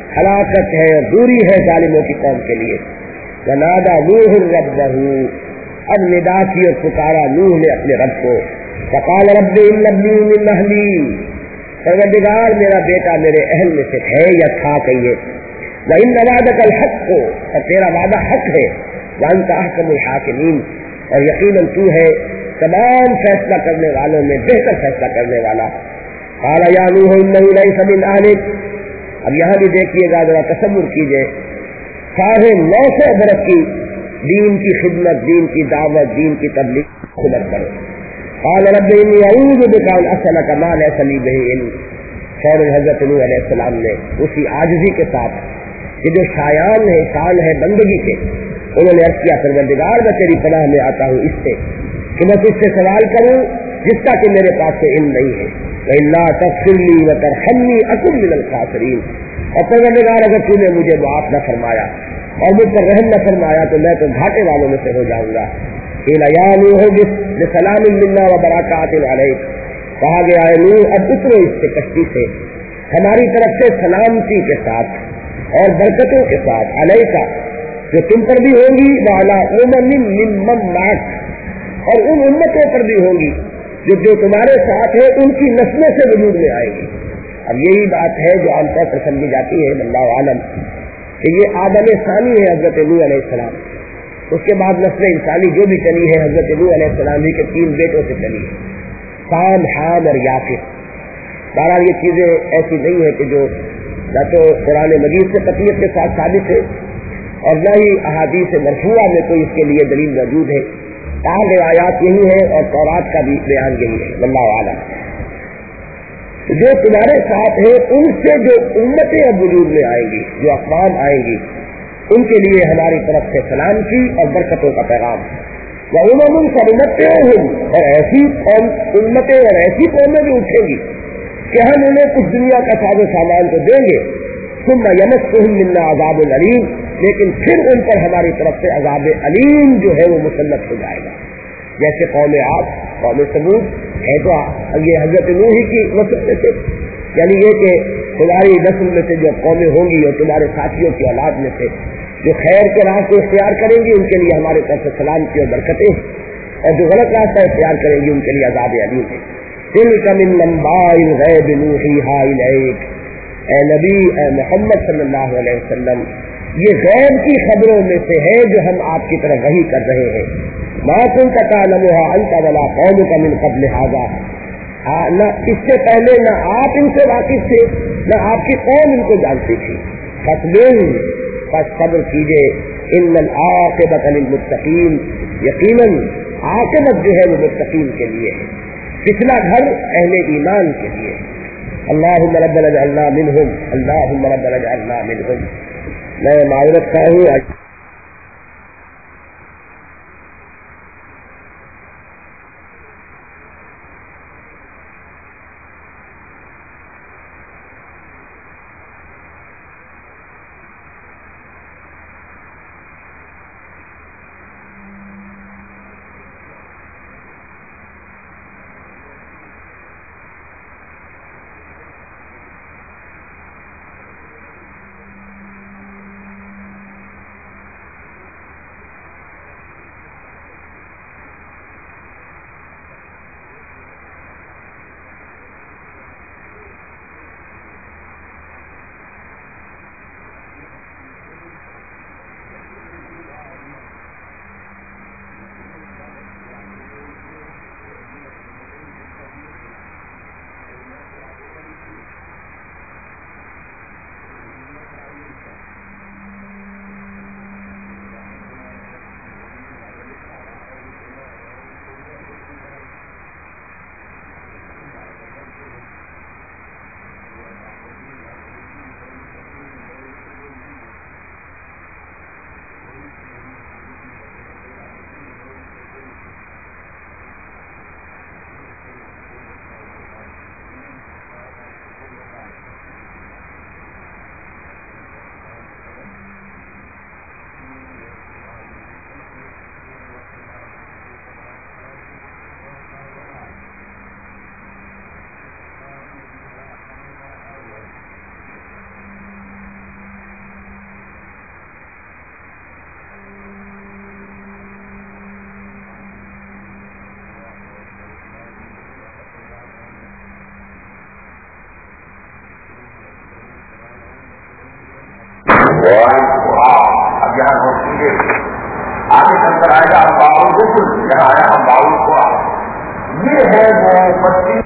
ہلاکت ہے اور دوری ہے ظالموں کی قوم کے لیے. ونادى نوح ربه، اب ندا کی اور پکارا نوح نے اپنے رب کو. فقال رب ان ابنی من اہلی، پروردگار میرا بیٹا میرے اہل میں سے ہے یا تھا کہیے. وان وعدك الحق، اور تیرا وعدہ حق ہے. وانت احکم الحاکمین، اور یقیناً تو ہے تمام فیصلہ کرنے والوں میں بہتر فیصلہ کرنے والا. قال یا نوح انه ليس من اهلك، اب یہاں بھی دیکھیے گا، ذرا تصور کیجئے 950 برس کی دین کی خدمت، دین کی دعوت، دین کی تبلیغ خدمت کرو. قال رب انی اعوذ بک ان اسألک ما لیس لی بہ علم. فوراً حضرت نوح علیہ السلام نے اسی عاجزی کے ساتھ کہ جو شایان ہے، شان ہے بندگی کے، انہوں نے عرض کیا پروردگار میں تیری پناہ میں آتا ہوں اس سے کہ میں تجھ سے سوال کروں جس کا کہ میرے پاس سے علم نہیں ہے. وَإِلَّا تَغْفِرْ لِي وَتَرْحَمْنِي أَكُن مِّنَ الْخَاسِرِينَ، اور پروردگار اگر تو نے مجھے معاف نہ فرمایا اور مجھ پر رحم نہ فرمایا تو میں تو گھاٹے والوں میں سے ہو جاؤں گا. قِيلَ يَا نُوحُ بِسَلَامٍ مِّنَّا وَبَرَكَاتٍ عَلَيْكَ، کہا گیا اے نوح اب اترو اس سے کشتی سے ہماری طرف سے سلامتی کے ساتھ اور برکتوں کے ساتھ، علیکا جو تم پر بھی ہوں گی، وعلی امم ممن معک، اور ان امتوں پر بھی ہوں گی جو تمہارے ساتھ ہے، ان کی نسلوں سے وجود میں آئے گی. اب یہی بات ہے جو عام طور پر سمجھی جاتی ہے واللہ عالم کہ یہ آدم ثانی ہے حضرت نوح علیہ السلام. اس کے بعد نسل انسانی جو بھی چلی ہے حضرت نوح علیہ السلام ہی کے 3 بیٹوں سے چلی ہے، سام، حام اور یافر. بہرحال یہ چیزیں ایسی نہیں ہے کہ جو نہ تو قرآن مجید سے قطعیت کے ساتھ ثابت ہے اور نہ ہی احادیث مرفوعہ میں کوئی اس کے لیے دلیل موجود ہے. تمام روایات یہی ہے اور تورات کا بھی بیان یہی ہے واللہ اعلم. جو تمہارے ساتھ ہے ان سے جو امتیں اب وجود میں آئیں گی، جو اقوام آئیں گی، ان کے لیے ہماری طرف سے سلامتی اور برکتوں کا پیغام. وَأُمَمٌ سَنُمَتِّعُهُمْ، اور ایسی امتیں اور ایسی قومیں بھی اٹھیں گی کہ ہم انہیں کچھ دنیا کا ساز و سامان تو دیں گے، ثم يمسهم منا عذاب علیم، لیکن پھر ان پر ہماری طرف سے عذاب علیم جو ہے وہ مسلط ہو جائے گا. جیسے قوم عاد، قوم ثمود ہے تو یہ حضرت نوح ہی کی نسل میں سے، یعنی یہ کہ تمہاری نسل میں سے جو قومیں ہوں گی اور تمہارے ساتھیوں کی اولاد میں سے جو خیر کے راہ کو اختیار کریں گی ان کے لیے ہماری طرف سے سلامتی اور برکتیں، اور جو غلط راستہ اختیار کریں گی ان کے لیے عذاب علیم ہے. تِلْكَ مِنْ أَنْبَاءِ الْغَيْبِ نُوحِيهَا إِلَيْكَ، اے نبی، اے محمد صلی اللہ علیہ وسلم، یہ غیب کی خبروں میں سے ہے جو ہم آپ کی طرف وحی کر رہے ہیں. مَا كُنْتَ تَعْلَمُهَا أَنْتَ وَلَا قَوْمُكَ مِنْ قَبْلِ هَذَا، نہ اس سے پہلے نہ آپ ان سے واقف تھے نہ آپ کی قوم ان کو جانتی تھی. فَاصْبِرْ، پس صبر کیجئے. إِنَّ الْعَاقِبَةَ لِلْمُتَّقِينَ، یقیناً عاقبت جو ہے وہ متقین کے لیے ہے، پچھلا گھر اہل ایمان کے لیے. اللہم ربنا اجعلنا منہم، اللہم ربنا اجعلنا منہم. میں معذرت خواہ ہوں. اب یہاں نوٹ کیجیے آگے چل کر آئے گا باؤ بالکل یہاں آیا ہم باؤ کو یہ ہے وہ 25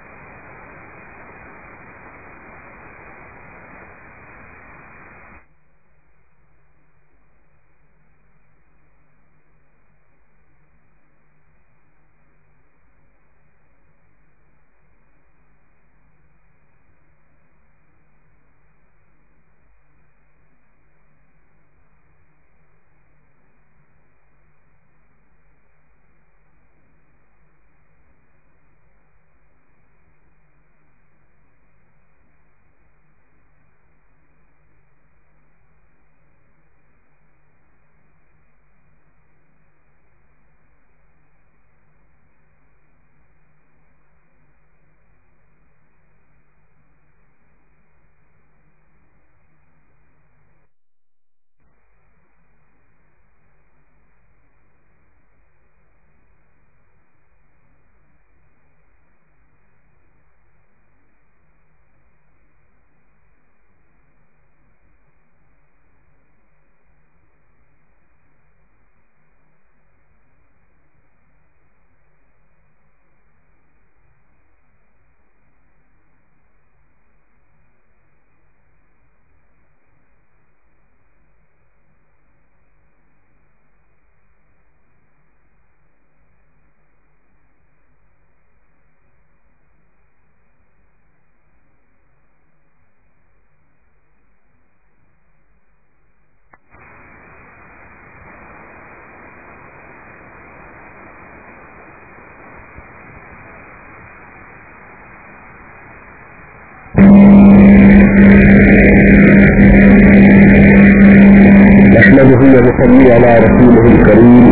وصلي على رسوله الكريم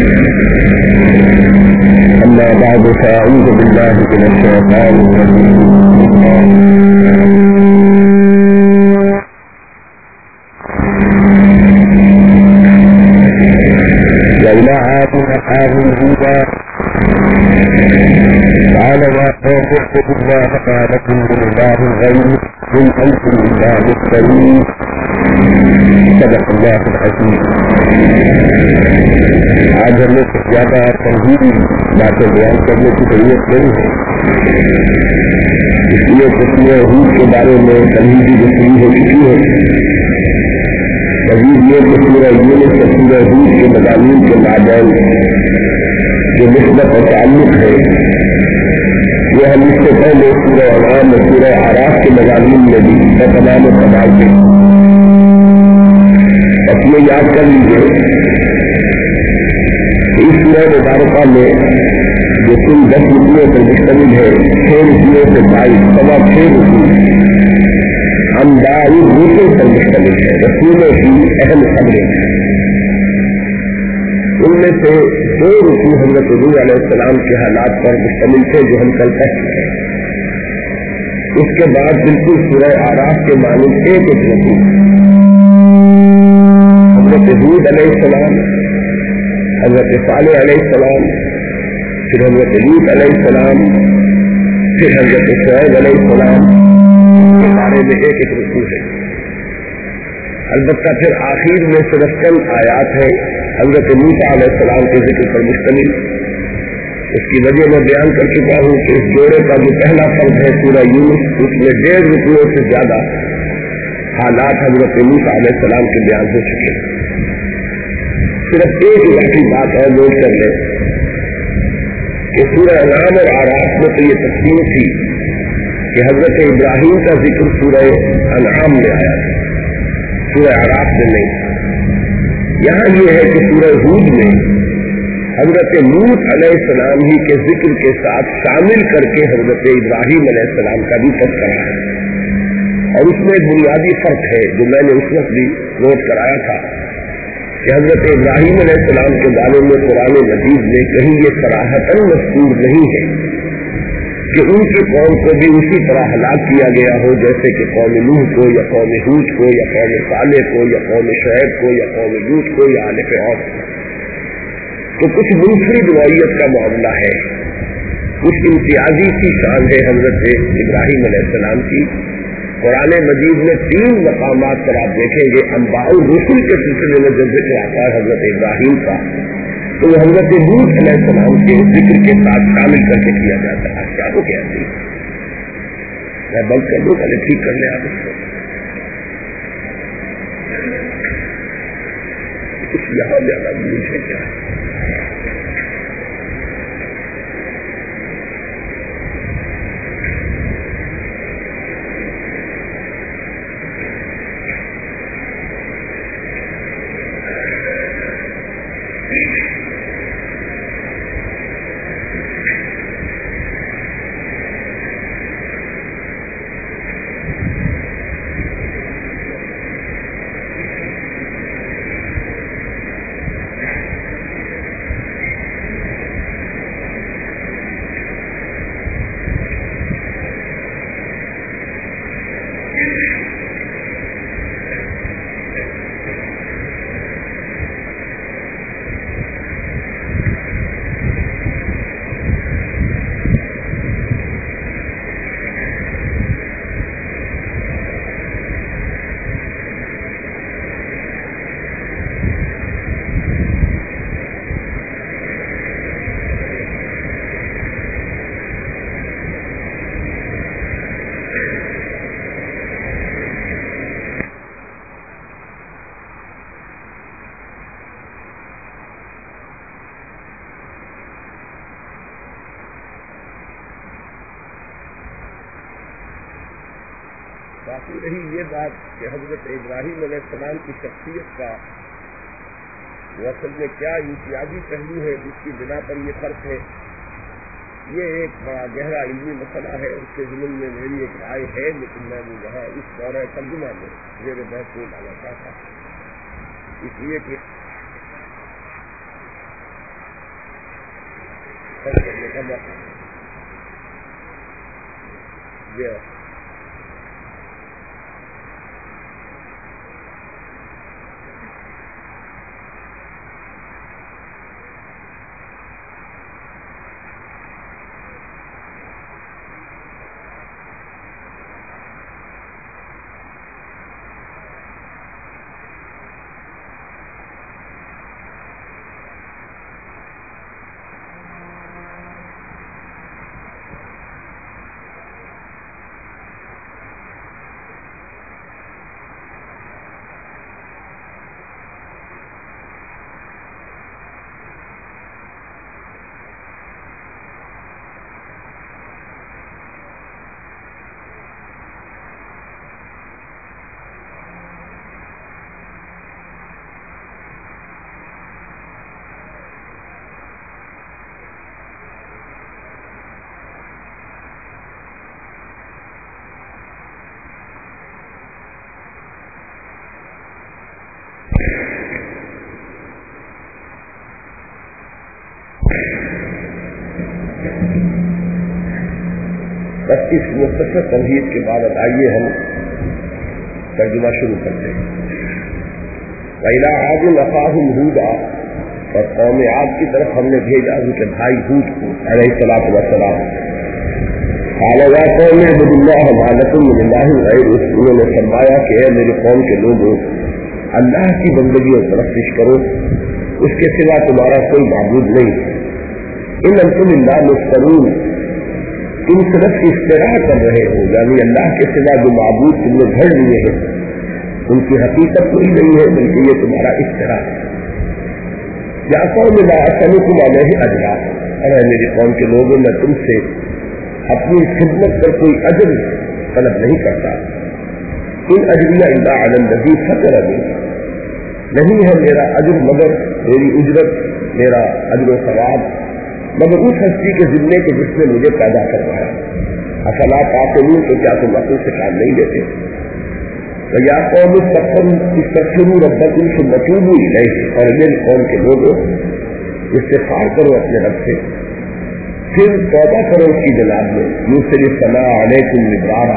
أما بعد فأعوذ بالله من الشيطان الرجيم وإلى عاد أخاهم هودا قال يا قوم اعبدوا الله ما لكم من إله غيره إن أنتم إلا مفترون صدق اللہ العظیم. آج ہمیں کچھ زیادہ تنظیمی باتیں بیان کرنے کی ضرورت نہیں ہے، اس لیے کہ حود کے بارے میں تنظیمی گفتگو ہو چکی ہے. مزید یہ کہ سورہ یونس اور سورہ حود کے مضامین کے مابین جو نسبت اور تعلق ہے یہ ہم اس سے پہلے سورہ انعام اور سورہ اعراف کے مضامین میں بھی تمام تمام کے یہ یاد کر لیجیے اس سورہ مبارکہ میں جو کل 10 رکوعوں پر مشتمل ہے 6 رکوعوں سے 22 رکوع انبیاء رسل پر مشتمل ہے، رسولوں کی اہم خبریں ہیں. ان میں سے 2 رکوع حضرت نوح علیہ السلام کے حالات پر مشتمل تھے جو ہم کل پڑھ چکے ہیں. اس کے بعد بالکل سورہ اعراف کے مانند ایک رکوع حضرت حود علیہ السلام، حضرت صالح علیہ السلام، پھر حضرت لوط علیہ السلام، پھر حضرت شعیب علیہ السلام کے بارے میں ایک رکوع ہے. البتہ پھر آخر میں صرف چند آیات ہیں حضرت موسیٰ علیہ السلام کے ذکر پر مشتمل. اس کی وجہ میں بیان کر چکا ہوں کہ اس جوڑے کا جو پہلا فرد ہے سورہ یونس، اس میں 1.5 رکوعوں سے زیادہ حالات حضرت موسیٰ علیہ السلام کے بیان ہو چکے ہیں. صرف ایک اضافی بات اور نوٹ کر لیں کہ سورہ انعام اور اعراف میں تو یہ تقسیم تھی کہ حضرت ابراہیم کا ذکر سورہ انعام میں آیا تھا، سورہ اعراف میں نہیں تھا. یہاں یہ ہے کہ سورہ حود میں حضرت لوط علیہ السلام ہی کے ذکر کے ساتھ شامل کر کے حضرت ابراہیم علیہ السلام کا بھی تذکرہ ہے. اور اس میں ایک بنیادی فرق ہے جو میں نے اس وقت بھی نوٹ کرایا تھا کہ حضرت ابراہیم علیہ السلام کے بارے میں قرآن مجید میں کہیں یہ صراحتاً مذکور نہیں ہے کہ ان کی قوم کو بھی اسی طرح ہلاک کیا گیا ہو جیسے کہ قوم نوح کو یا قوم ہود کو یا قوم صالح کو یا قوم شعیب کو یا قوم لوط کو یا آل فرعون کو. تو کچھ منفرد نوعیت کا معاملہ ہے، کچھ امتیازی سی شان ہے حضرت ابراہیم علیہ السلام کی قرآن مجید میں 3 مقامات پر آپ دیکھیں گے انباء الرسل کے سلسلے میں جب ذکر آتا ہے حضرت ابراہیم کا تو وہ حضرت لوط علیہ السلام کے ذکر کے ساتھ شامل کر کے کیا جاتا ہے. کیا وہ کہتی میں بند کر دوں پہلے ٹھیک کر لیں آپ اس کو. کچھ یہاں زیادہ بوجھ ہے کیا باقی رہی یہ بات کہ حضرت ابراہیم علیہ السلام کی شخصیت کا وہ اصل میں کیا امتیازی پہلو ہے جس کی بنا پر یہ فرق ہے. یہ ایک بڑا گہرا علمی مسئلہ ہے. اس کے ضمن میں میری ایک رائے ہے لیکن میں وہ یہاں اس دورہ ترجمہ میں زیر بحث کو ڈالنا چاہتا ہوں اس لیے کہ کرنے کا موقع یہ بس اس مختصر تمہید کے بعد آئیے ہم ترجمہ شروع کرتے ہیں. وَإِلَىٰ عَادٍ أَخَاهُمْ هُودًا اور قوم عاد کی طرف ہم نے بھیجا ان کے بھائی ہود کو علیہ الصلوٰۃ والسلام. قَالَ يَا قَوْمِ اعْبُدُوا اللَّهَ مَا لَكُم مِّنْ إِلَٰهٍ غَيْرُهُ. انہوں نے فرمایا کہ اے میرے قوم کے لوگوں اللہ کی بندگی اور پرستش کرو اس کے سوا تمہارا کوئی معبود نہیں. إِنْ أَنْتُمْ إِلَّا مُفْتَرُونَ تم صرف افتراء کر رہے ہو یعنی اللہ کے سوا جو معبود تم نے گھڑ لیے ہیں ان کی حقیقت کوئی نہیں ہے بلکہ یہ تمہارا افتراء ہے. یا قوم لا اسألکم علیہ اجرا اے میری قوم کے لوگوں میں تم سے اپنی خدمت پر کوئی اجر طلب نہیں کرتا. ان اجریہ الا علی الذی فطرنی نہیں ہے میرا اجر مگر میری اجرت میرا اجر و ثواب مگر اس ہستی کے ذمے کے جس نے مجھے پیدا کروایا. افلا تعقلون تو کیا تم عقل سے کام نہیں لیتے. یا قوم استغفروا ربکم ثم توبوا الیہ اور میری قوم کے لوگوں استغفار کرو اپنے رب سے پھر توبہ کرو اس کی جناب میں. یرسل السماء علیکم مدرارا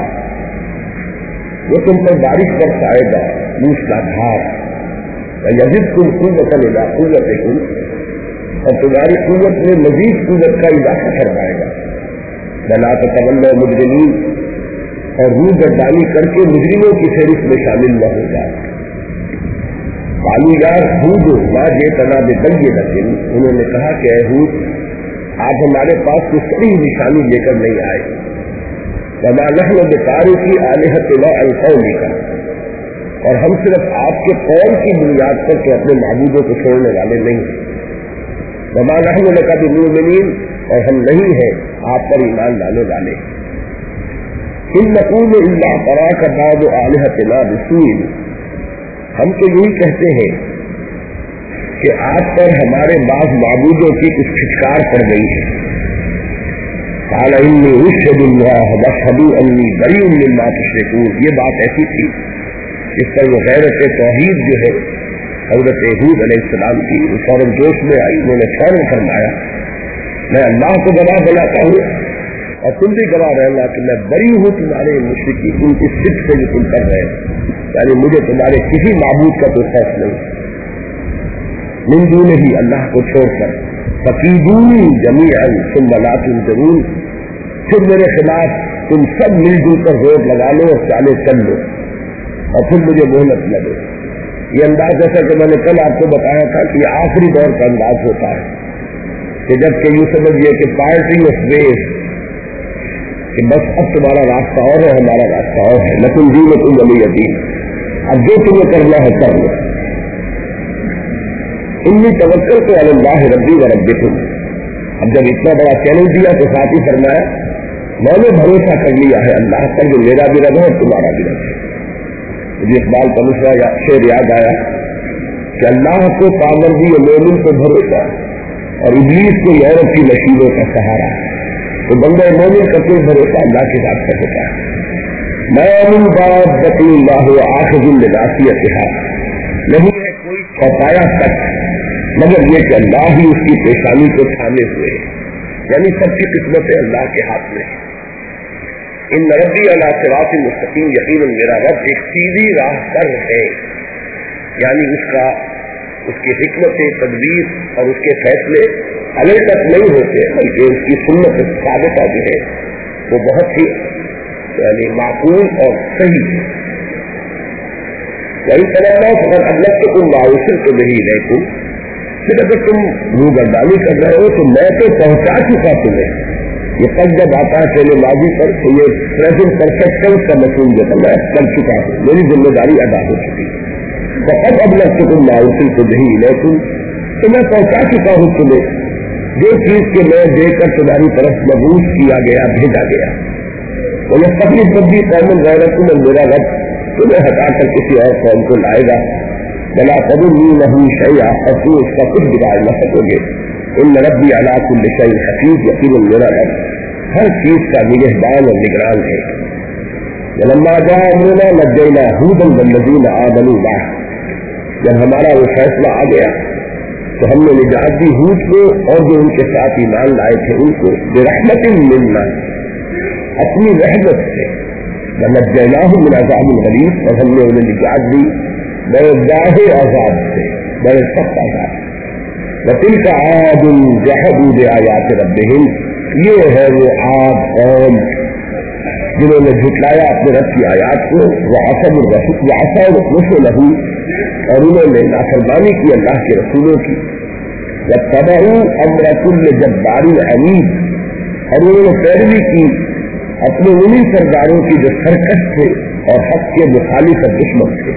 وہ تم پر بارش برسائے گا موسلادھار. ویزدکم قوۃ الی قوتکم اور تمہاری قوت میں مزید قوت کا اضافہ فرمائے گا. ولا تتولوا مجرمین اور روح گردانی کر کے مجرموں کی فہرست میں شامل نہ ہو جائے. قالوا یا ہود ما جئتنا ببینۃ، انہوں نے کہا کہ اے ہود آپ ہمارے پاس کوئی صحیح نشانی لے کر نہیں آئے. وما نحن بتارکی آلہتنا عن قولک، اور ہم صرف آپ کے قول کی بنیاد پر تو اپنے معبودوں کو چھوڑنے والے نہیں ہیں. وما نحن لک بمؤمنین، اور ہم نہیں ہیں آپ پر ایمان لانے والے. ان نقول الا تراک بعض آلہتنا بسوء، ہم تو یہی کہتے ہیں کہ آپ پر ہمارے بعض معبودوں کی کچھ پھٹکار پڑ گئی ہے. قال انی اشہد اللہ واشہدوا انی بریء مما تشرکون، یہ بات ایسی تھی جس پر وہ غیرت توحید جو ہے حضرت ہود علیہ السلام کی فوراً جوش میں آئی. انہوں نے فوراً فرمایا میں اللہ کو گواہ بناتا ہوں اور تم بھی گواہ رہنا کہ میں بری ہوں تمہارے مشرکین ان کی صدق سے جو تم کر رہے ہیں، یعنی مجھے تمہارے کسی معبود کا کوئی خوف نہیں. من دونہ ہی، اللہ کو چھوڑ کر. فکیدونی جمیعا ثم لا تنظرون، پھر میرے خلاف تم سب مل جل کر زور لگا لو اور چالیں چل لو اور پھر مجھے مہلت نہ دو. یہ انداز جیسا کہ میں نے کل آپ کو بتایا تھا کہ یہ آخری دور کا انداز ہوتا ہے کہ جب کہ یوں سمجھیے کہ پارٹی آف ویز کہ بس اب تمہارا راستہ اور ہے ہمارا راستہ اور ہے، لیکن دینکم ولی دین، اب جو تمہیں کرنا ہے کر لو. انی توکلت علی اللہ ربی و ربکم، اب جب اتنا بڑا چیلنج دیا تو ساتھ ہی فرمایا میں نے بھروسہ کر لیا ہے اللہ پر جو میرا بھی رب ہے اور تمہارا بھی رب ہے. مجھے اقبال کا دوسرا شعر یاد آیا کہ اللہ کو پابندی و مومن کو بھروسہ اور ابلیس کو یورپ کی مشینوں کا سہارا، تو بندہ مومن کا کوئی بھروسہ اللہ کے ذات پر ہوتا ہے. میں من دابۃ اللہ آخذ بناصیتہا، نہیں ہے کوئی چوپایا تک مگر یہ کہ اللہ ہی اس کی پیشانی کو تھامے ہوئے، یعنی سب کی قسمتیں اللہ کے ہاتھ میں ہے. ان ربی علی صراط مستقیم، یقیناً میرا رب ایک سیدھی راہ پر ہے، یعنی اس کی حکمت تدبیر اور اس کے فیصلے الگ تک نہیں ہوتے بلکہ اس کی سنت ثابتہ جو ہے وہ بہت ہی یعنی معقول اور صحیح ہے. یعنی تمام فقط اللہ سے تم باوشر تو نہیں رہتے، پھر اگر تم روگردانی کر رہے ہو تو میں تو پہنچا چکا تمہیں. یہ تک جب آتا ہے پہلے ماضی پر تو یہ پریزنٹ پرفیکشن کا مفہوم جو تھا میں کر چکا ہوں، میری ذمہ داری ادا ہو چکی ہے. بہت اب لگ سے تم باوشر تو نہیں لیکن تو میں پہنچا چکا ہوں تمہیں جو چیز کے میں دے کر تمہاری طرف مبعوث کیا گیا بھیجا گیا. اور یہ تکلیف بدی قوم غیرت میں میرا رب تمہیں ہٹا کر کسی اور قوم کو لائے گا. بلا تدنی نہیں شیئا، اور تم اس کا کچھ بگاڑ نہ سکو گے. ان ربی علی کل شیء حفیظ، یقیناً میرا رب ہر چیز کا نگہبان اور نگران ہے. لما جاء امرنا نجینا ہودا والذین آمنوا معه، جب ہمارا وہ فیصلہ آ گیا تو ہم نے نجات دی ہود کو اور جو ان کے ساتھ ایمان لائے تھے ان کو برحمت منا، اپنی رحمت سے. ونجیناہم من عذاب غلیظ، اور ہم نے انہیں نجات دی بڑے ظاہر عذاب سے، بڑے سخت عذاب. وتلک عاد جحدوا بآیات ربہم، یہ ہے وہ عاد قوم جنہوں نے جھٹلایا اپنے رب کی آیات کو. وعصوا رسلہ، اور انہوں نے نافرمانی کی اللہ کے رسولوں کی. واتبعوا امر کل جبار عنید، اور انہوں نے پیروی کی اپنے انہی سرداروں کی جو سرکش تھے اور حق کے مخالف اور دشمن تھے.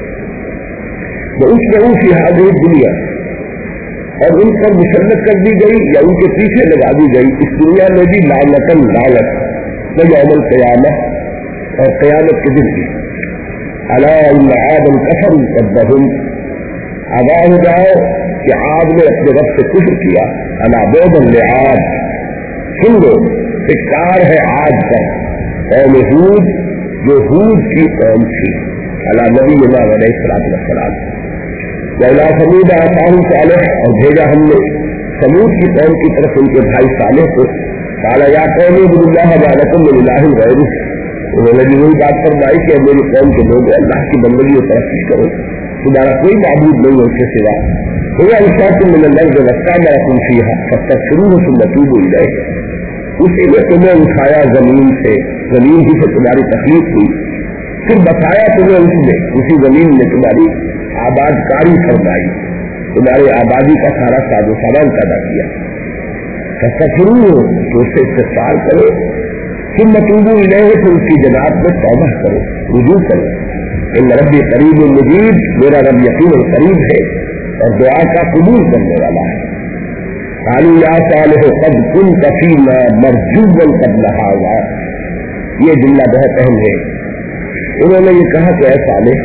وہ اس میں فی هذه الدنیا، اور ان پر مسلط کر دی گئی یا ان کے پیچھے لگا دی گئی اس دنیا میں بھی لعنتاً لعنت یوم القیامہ، اور قیامت کے دن بھی. الا ان عادا کفروا ربهم، آگاہ ہو جاؤ کہ عاد نے اپنے رب سے کفر کیا. الا بعدا لعاد، سن لو ذکر ہے عاد پر قوم ہود جو ہود کی قوم تھی. الا نبی علیہ الصلوۃ والسلام. وَإِلَىٰ ثَمُودَ أَخَاهُمْ صَالِحًا، اور بھیجا ہم نے ثمود کی قوم کی طرف ان کے بھائی صالح کو. قَالَ يَا قَوْمِ اعْبُدُوا اللَّهَ مَا لَكُم مِّنْ إِلَٰهٍ غَيْرُهُ، انہوں نے بھی وہی بات فرمائی کہ میری قوم کے لوگ اللہ کی بندگی و پرستش کرو، تمہارا کوئی معبود نہیں ہے اس کے سوا. هُوَ أَنشَأَكُم مِّنَ الْأَرْضِ وَاسْتَعْمَرَكُمْ فِيهَا فَاسْتَغْفِرُوهُ ثُمَّ تُوبُوا إِلَيْهِ. اسی نے تمہیں اٹھایا زمین سے، زمین ہی سے تمہاری تخلیق ہوئی، پھر بتایا تمہیں اس نے، اسی زمین نے تمہاری آباد کاری فرمائی، تمہاری آبادی کا سارا ساز و سامان پیدا کیا، فَاسْتَغْفِرُوهُ تو اس سے استغفار کرو، ثُمَّ تُوبُوا إِلَيْهِ پھر اس کی جناب میں توبہ کرو، رجوع کرو، ان ربی قریب مجیب، میرا رب یقیناً قریب ہے اور دعا کا قبول کرنے والا ہے۔ قالوا یا صالح قد كنت فینا مرجوا قبل هذا، یہ جملہ بہت اہم ہے۔ انہوں نے یہ کہا کہ اے صالح،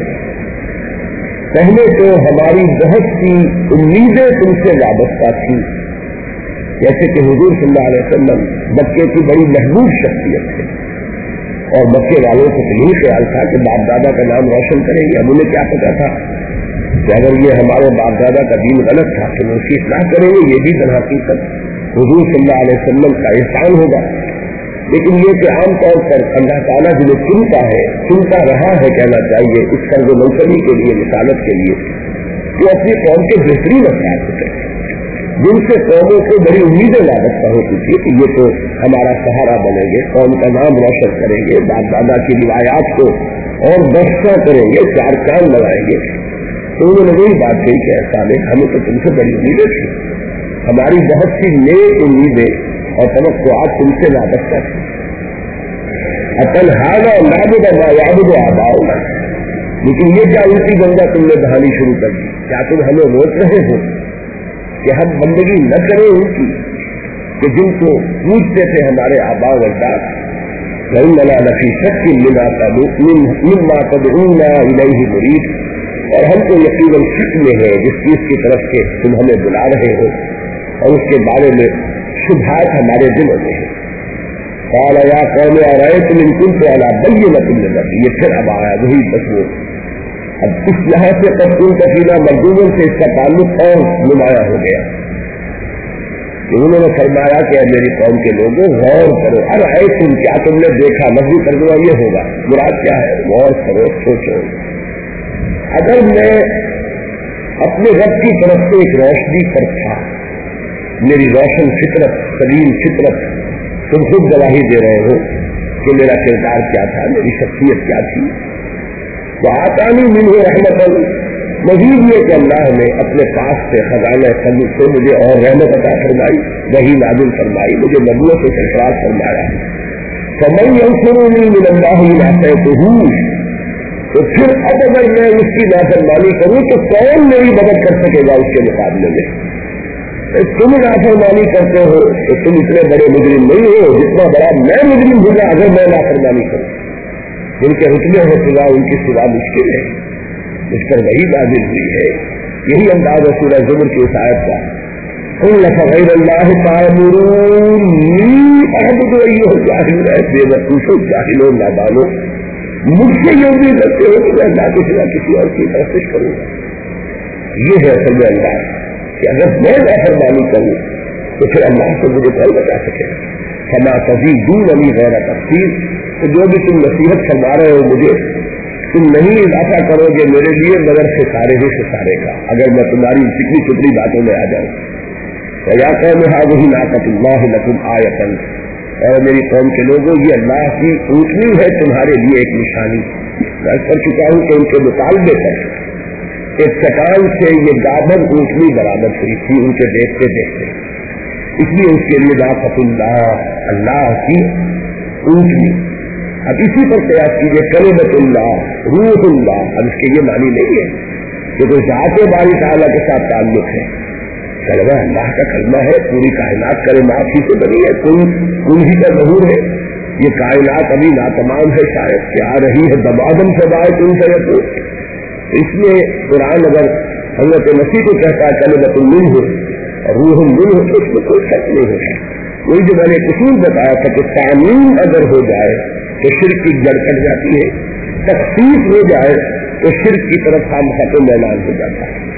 پہلے تو ہماری بہت سی امیدیں تم سے وابستہ تھی، جیسے کہ حضور صلی اللہ علیہ وسلم مکے کی بڑی محبوب شخصیت تھے اور مکے والوں کو یہی خیال تھا کہ باپ دادا کا نام روشن کریں گے۔ اب انہیں کیا پتا تھا کہ اگر یہ ہمارے باپ دادا کا دین غلط تھا تو وہ اس کی اصلاح کریں گے، یہ بھی در حقیقت حضور صلی اللہ علیہ وسلم کا احسان ہوگا۔ لیکن یہ کہ عام طور پر اللہ تعالیٰ جنہیں چنتا رہا ہے کہنا چاہیے اس فرض منصبی کے لیے، رسالت کے لیے، جو اپنی قوم کے بہترین افراد ہوتے ہیں جن سے قوموں کو بڑی امیدیں وابستہ ہوتی تھی کہ یہ تو ہمارا سہارا بنیں گے، قوم کا نام روشن کریں گے، باپ دادا کی روایات کو اور بخشا کریں گے، چار چاند لگائیں گے۔ تو انہوں نے وہی بات کہی کہ ایسا نہیں، ہمیں تو تم سے بڑی امیدیں تھی، ہماری بہت سی نیک امیدیں اور توقعات تم سے وابستہ تھی۔ اصل ہاگا نابود یابود آباؤ، لیکن یہ کیا الٹی گنگا تم نے بہانی شروع کر دی؟ کیا تم ہمیں روک رہے ہو کہ ہم بندگی نہ کریں ان کی کہ جن کو پوچھتے تھے ہمارے آبا و اجداد؟ وَإِنَّنَا لَفِي شَكٍّ مِّمَّا تَدْعُونَا إِلَيْهِ مُرِيبٍ، اور ہم کو یقیناً شک میں ہے جس چیز کی طرف سے تم ہمیں بلا رہے ہو اور اس کے بارے میں شبہات ہمارے دلوں میں ہے۔ قال یا قوم أرأيتم إن كنت على بينة من ربي، یہ پھر اب آیا وہی بسو۔ اب اس لحاظ سے قد كنت فينا مرجوا سے اس کا تعلق اور نمایاں ہو گیا۔ انہوں نے فرمایا کہ میری قوم کے لوگوں غور کرو، أرأيتم کیا تم نے دیکھا، لفظی ترجمہ یہ ہوگا، مراد کیا ہے؟ غور کرو، سوچو۔ اگر میں اپنے رب کی طرف سے ایک روشنی پر تھا، میری روشن فطرت، سلیم فطرت، تم خود گواہی دے رہے ہو کہ میرا کردار کیا تھا، میری شخصیت کیا تھی۔ وآتانی منہ رحمت، مزید یہ کہ اللہ نے اپنے پاس سے خزانہ فضل سے مجھے اور رحمت عطا فرمائی، وحی نازل فرمائی، مجھے نبوت سے سرفراز فرمایا۔ فمن ینصرنی من اللہ ان عصیتہ، تو پھر اب اگر میں اس کی نافرمانی کروں تو کون میری مدد کر سکے گا اس کے مقابلے میں؟ تم نافرمانی کرتے ہو تو تم اتنے بڑے مجرم نہیں ہو جتنا بڑا میں مجرم ہوں گا اگر میں نافرمانی کروں۔ جن کے رتبے ہے سزا ان کی سزا مشکل ہے، اس پر وہی نازل ہوئی ہے۔ یہی انداز ہے سورہ زمر کی اس آیت کا، قل فغیر اللہ تعمرونی اعبد ایھا الجاہلون، اے بے وقوفو جاہلوں نادانوں، مجھ سے یہ بھی کرتے ہو کہ میں اللہ کے سوا کسی اور کی پرستش کروں گا۔ یہ ہے اصل میں انداز کہ اگر میں نافرمانی کروں تو پھر اللہ کو مجھے کوئی بتا سکے۔ فما تزیدوننی غیر تخسیر، تو جو بھی تم نصیحت فرما رہے ہو مجھے، تم نہیں اضافہ کرو گے میرے لیے مگر ستارے ہی ستارے کا، اگر میں تمہاری چکنی چپڑی باتوں میں آ جاؤں۔ وَيَا قَوْمِ هَٰذِهِ نَاقَةُ اللَّهِ لَكُمْ آیَةً، اور میری قوم کے لوگوں یہ اللہ کی اونٹنی ہے تمہارے لیے ایک نشانی۔ میں کر چکا ہوں کہ ان کے مطالبے پر ایک چٹان سے یہ گابر اونٹنی برآمد ہوئی تھی ان کے دیکھتے دیکھتے، اس لیے اس کے لیے ناقۃ اللہ، اللہ کی اونٹنی۔ اب اسی پر قیاس کیجیے کلمۃ اللہ، روح اللہ، اب اس کے یہ معنی نہیں ہے کہ کوئی ذات باری تعالیٰ کے ساتھ تعلق ہے، کلمہ اللہ کا کلمہ ہے، پوری کائنات کلمات ہی سے بنی ہے، کل ہی کا ظہور ہے، یہ کائنات ابھی ناتمام ہے، شاید کہ آ رہی ہے دبادم سے بائے کن سے تو اس میں قرآن اگر حضرت مسیح کو کہتا ہے کلمۃ منہ روح منہ تو اس میں کوئی شک نہیں ہوتا۔ وہی جو میں نے اصول بتایا تھا کہ تعمیم اگر ہو جائے تو شرک کی جڑ کٹ جاتی ہے، تخصیص ہو جائے تو شرک کی طرف ہم ختم اعلان ہو جاتا ہے۔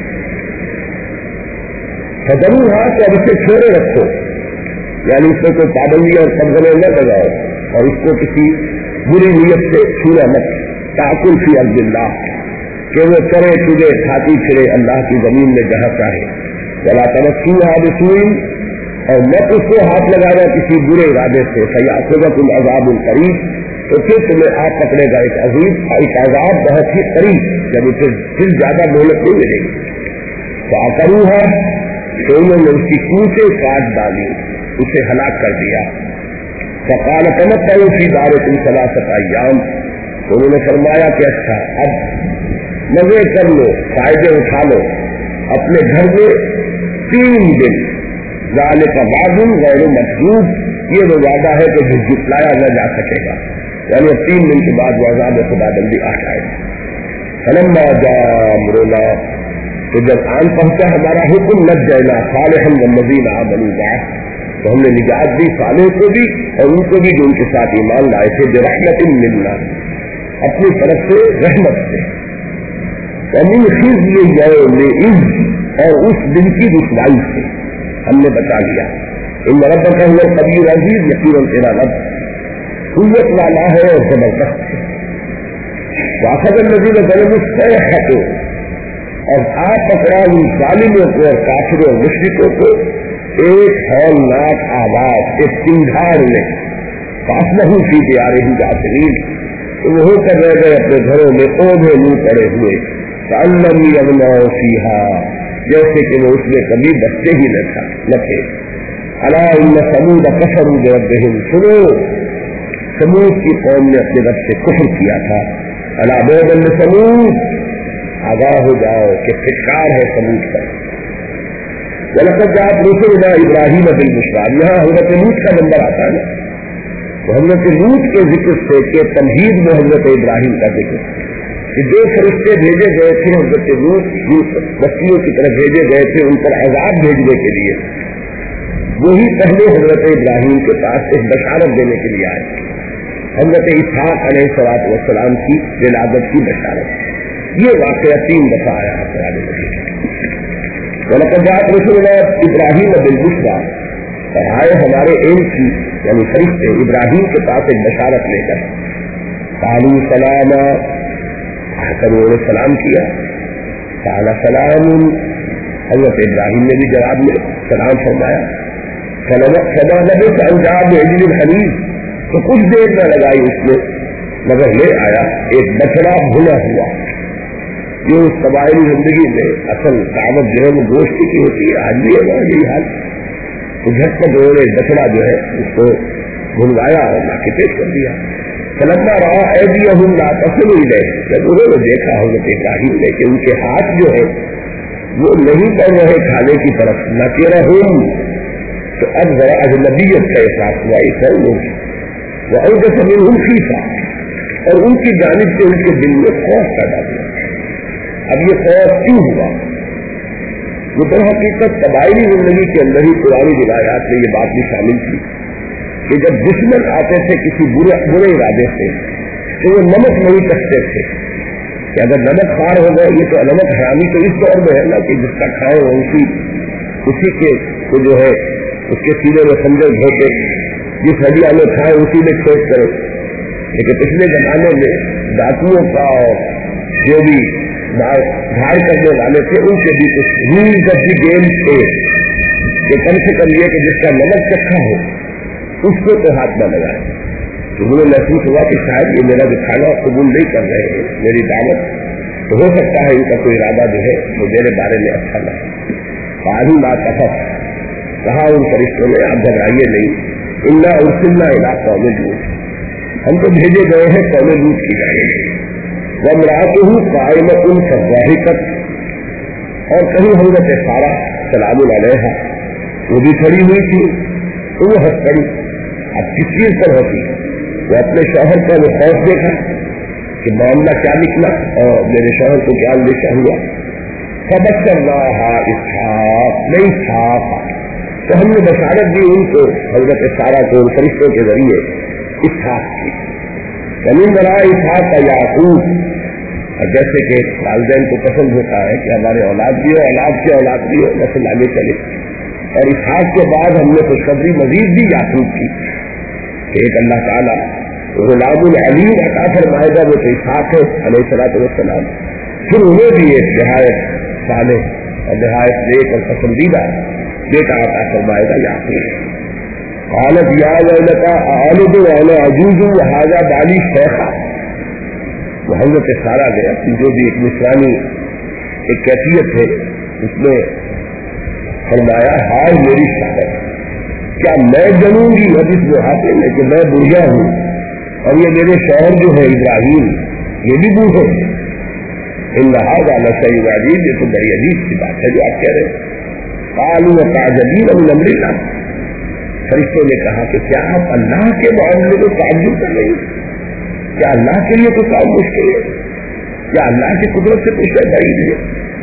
ضرور ہاں تو اب اسے چھوڑے رکھو، یعنی اس میں کوئی پابندی اور قبضے نہ لگاؤ اور اس کو کسی بری نیت سے چھوڑا مت۔ تعقل فی عبد اللہ، کہ وہ کرے تجھے کھاتی پھرے اللہ کی زمین میں جہاں چاہے۔ ولا تمسوها بسوء، اور مت اس کو ہاتھ لگانا کسی برے ارادے سے فیاخذکم عذاب قریب، تو پھر تمہیں آپ پکڑے گا ایک عذاب بہت ہی قریب، یعنی پھر زیادہ مہلت نہیں ملے گی۔ تو آکرو ہے تو انہوں نے اس کی کوٹیں کاٹ ڈالی، اسے ہلاک کر دیا۔ فقال تمتعوا فی دارکم ثلاثۃ ایام، تو انہوں نے فرمایا کہ اچھا اب مزے کر لو، فائدے اٹھا لو اپنے گھر میں 3 دن، ذالک وعد غیر مکذوب، یہ وہ وعدہ ہے کہ جو جھٹلایا نہ جا سکے گا، یعنی 3 دن کے بعد وہ عذاب خدا بندی آ جائے گا۔ فلما جاء امرنا، تو جب آن پہنچا ہمارا حکم، نجینا صالحا والذین آمنوا معه، تو ہم نے نجات دی صالح کو بھی اور ان کو بھی جو ان کے ساتھ ایمان لائے تھے، برحمت منا، اپنی طرف سے رحمت سے، ومن خزي يومئذ، اور اس دن کی رسوائی سے ہم نے بچا لیا۔ ان ربک هو القوی العزیز، یقینا تیرا رب قوت والا ہے اور زبردست ہے۔ واخذ الذین ظلموا الصیحۃ، اور آپ پکڑا ان ظالموں کو اور کافروں اور مشرکوں کو ایک ہولناک آواز، ایک سنگھاڑ نے، فاصلحوا فی دیارہم جاثمین، تو وہ کر رہ گئے اپنے گھروں میں اوندھے منہ پڑے ہوئے، کأن لم یغنوا فیہا، جیسے کہ وہ اس میں کبھی بچتے ہی نہ تھے۔ الا ان ثمود کفروا بربہم، سنو سمود کی قوم نے اپنے رب سے کفر کیا تھا۔ الا بعدا لثمود، آگاہ ہو جاؤ کہ پھٹکار ہے سمود پر۔ وَلَقَدْ جَاءَتْ رُسُلُنَا إِبْرَاهِيمَ بِالْبُشْرَىٰ، یہاں حضرت لوط کا نمبر آتا ہے نا، تو حضرت لوط کے ذکر سے کہ تمہید میں حضرت ابراہیم کا ذکر، کہ 2 فرشتے بھیجے گئے تھے حضرت لوط بستیوں کی طرف بھیجے گئے تھے ان پر عذاب بھیجنے کے لیے، وہی پہلے حضرت ابراہیم کے پاس ایک بشارت دینے کے لیے آئے، حضرت اسحاق علیہ السلام کی ولادت کی بشارت۔ یہ واقعہ 3 دفعہ آیا ہے قرآن مجید۔ وَلَقَدْ جَاءَتْ رُسُلُنَا إِبْرَاهِيمَ بِالْبُشْرَىٰ، اور آئے ہمارے علم کی یعنی فرشتے ابراہیم کے پاس ایک بشارت لے کر، قالوا سلاما، آ کر انہوں نے سلام کیا، قال سلام، حضرت ابراہیم نے بھی جواب میں سلام فرمایا، فما لبث أن جاء بعجل حنیذ، تو کچھ دیر نہ لگائی اس میں مگر لے آیا ایک بچڑا بھنا ہوا۔ یہ اس قبائلی زندگی میں اصل دعوت جو ہے وہ گوشت کی ہوتی ہے، آج بھی ہے یہی حال، تو جھٹ پر انہوں نے بچڑا جو ہے اس کو بھنوایا اور لا کے پیش کر دیا۔ فلما رأى أيديهم لا تصل إليه، جب انہوں نے دیکھا حضرت ابراہیم نے کہ ان کے ہاتھ جو ہے وہ نہیں بڑھ رہے کھانے کی طرف، نکرہم، تو اب ذرا اجنبیت کا احساس ہوا اس لوگ، وأوجس منهم خیفہ، اور ان کی جانب سے ان کے دل میں خوف پیدا ہوا۔ اب یہ خوف کیوں ہوا؟ وہ در حقیقت قبائلی زندگی کے اندر ہی پرانی روایات میں یہ بات بھی شامل تھی کہ جب دشمن آتے تھے کسی برے ارادے سے تو وہ نمک نہیں کستے تھے کہ اگر نمک خوار ہو گئے، یہ تو نمک حرامی تو اس دور میں ہے نا کہ جس کا کھائے وہ اسی کے وہ جو ہے اس کے سینے میں خنجر دھوتے، جس ہڈیا میں کھائے اسی میں کھیت کرے۔ لیکن پچھلے زمانے میں ڈاکوؤں کا اور جو بھی گھاڑ کرنے والے تھے ان سے بھی کچھ رولز آف دی گیم تھے کہ کم سے کم یہ کہ جس کا نمک چکھا ہو اس کو تو ہاتھ نہ لگائے۔ تو مجھے محسوس ہوا کہ شاید یہ میرا جو کھانا قبول نہیں کر رہے ہیں میری دعوت، تو ہو سکتا ہے ان کا کوئی ارادہ جو ہے وہ میرے بارے میں اچھا نہ ہو۔ پانی لا تفق، کہا ان فرشتوں نے آپ گھبرائیے نہیں، انا ارسلنا الی قوم لوط، ہم تو بھیجے گئے ہیں قوم لوط کی جانب، وامرأتہ قائمۃ فضاحکت، اور کہیں حضرت سارہ سلام علیہا وہ بھی کھڑی ہوئی تھی تو وہ ہنس پڑی۔ اب کس چیز پر ہوتی؟ وہ اپنے شوہر کا وہ خوف دیکھا کہ معاملہ کیا نکلا اور میرے شوہر کو کیا اندیشہ ہوا۔ فبشرناها اسحاق، نہیں اسحاق، تو ہم نے بشارت دی ان کو حضرت سارہ کو ان فرشتوں کے ذریعے اسحاق کی۔ ومن وراء اسحاق کا یعقوب، اور جیسے کہ والدین کو پسند ہوتا ہے کہ ہمارے اولاد بھی ہو، اولاد کی اولاد بھی ہو، نسل آگے چلے، اور اسحاق کے بعد ہم نے خوشخبری مزید بھی یعقوب کی، ایک اللہ تعالیٰ غلام العلیم عطا فرمائے گا، وہ تو اسحاق ہے علیہ السلام، پھر انہیں بھی ایک نہایت صالح اور نہایت نیک اور پسندیدہ بیٹا عطا فرمائے گا یعقوب. قالت یا ویلتا اعلد وانا عجوز وهذا بالی شیخا. تو حضرت سارا گیا جو بھی ایک نسوانی ایک کیفیت ہے اس میں فرمایا ہائے میری شہادت, کیا میں جنوں گی اب اس بڑھاپے میں کہ میں بوڑھا ہوں اور یہ میرے شوہر جو ہے ابراہیم یہ بھی بوڑھے ہیں. ان هذا لشيء عجیب, یہ تو بڑی عجیب سی بات ہے جو آپ کہہ رہے ہیں. قالوا تعجبين من امر الله. فرشتوں نے کہا کہ کیا آپ اللہ کے معاملے کو تعجب کر رہے ہیں؟ کیا اللہ کے لیے کوئی کام مشکل ہے؟ کیا اللہ کی قدرت سے کچھ بعید ہے؟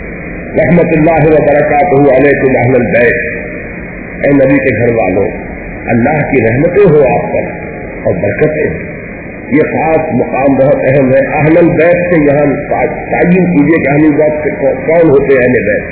رحمت اللہ وبرکاتہ علیکم اہل البیت. اے نبی کے گھر والوں, اللہ کی رحمتیں ہو آپ پر اور برکتیں. یہ خاص مقام بہت اہم ہے. اہل البیت سے یہاں تعین کیجیے کہ اہل بیت سے کون ہوتے ہیں اہل بیت.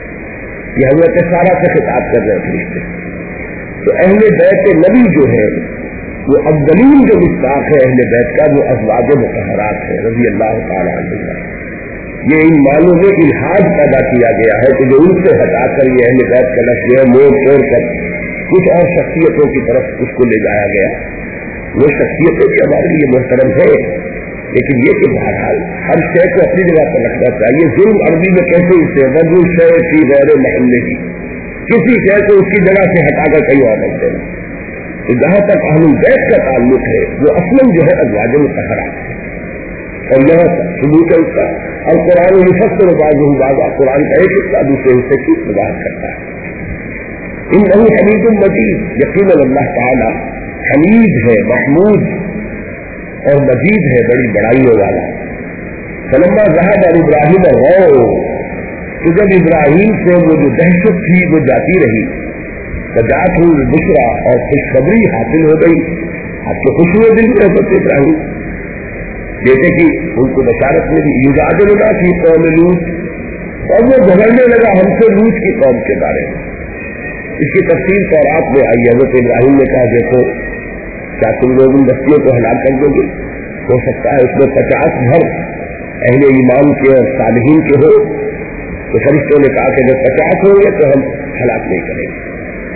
یہ حضرت سارا سے خطاب کر رہے ہیں فرشتے. تو اہل بیت نبی جو ہے وہ اولین جو مصداق ہے اہل بیت کا وہ ازواج مطہرات ہے رضی اللہ تعالی عنہ. یہ ان معنوں میں الحاظ پیدا کیا گیا ہے کہ جو ان سے ہٹا کر یہ اہل بیت کا لفظ ہے موڑ توڑ کر کچھ اور شخصیتوں کی طرف اس کو لے جایا گیا. وہ شخصیتیں بھی ہمارے لیے محترم ہے, لیکن یہ کہ بہرحال ہر شے کو اپنی جگہ پر رکھنا چاہیے. ظلم عربی میں کیسے اسے وضو شے کی غیر محلے کی, کسی شے کو اس کی جگہ سے ہٹا کر کہیں اور رکھ دینا. تو جہاں تک اہل بیت کا تعلق ہے وہ اصلاً جو ہے ازواج مطہرات ہے. اور یہاں ثبوت ہے اس کا, اور قرآن مفسر بعضہ بعضا, قرآن کا ایک حصہ دوسرے حصے کی وضاحت کرتا ہے. انہ حمید مجید, یقیناً اللہ تعالی حمید ہے, محمود اور مجید ہے, بڑی بڑائیوں والا. فلما ذهب عن ابراہیم الروع, تو جب ابراہیم سے وہ جو دہشت تھی وہ جاتی رہی, فجاءت البشرا, اور خوشخبری حاصل ہو گئی. آپ کو خوش ہوئے دل میں حضرت ابراہیم, جیسے کہ ان کو بشارت میں بھی یجادلنا فی قوم لوط, اور وہ جھگڑنے لگا ہم سے لوط کی قوم کے بارے میں. اس کی تفصیل تورات میں آئی. حضرت ابراہیم نے کہا دیکھو کیا تم لوگ ان بستیوں کو ہلاک کر دو گے؟ ہو سکتا ہے اس میں 50 گھر اہل ایمان کے اور صالحین کے ہو. تو فرشتوں نے کہا کہ جب 50 ہوں گے تو ہم ہلاک نہیں کریں گے.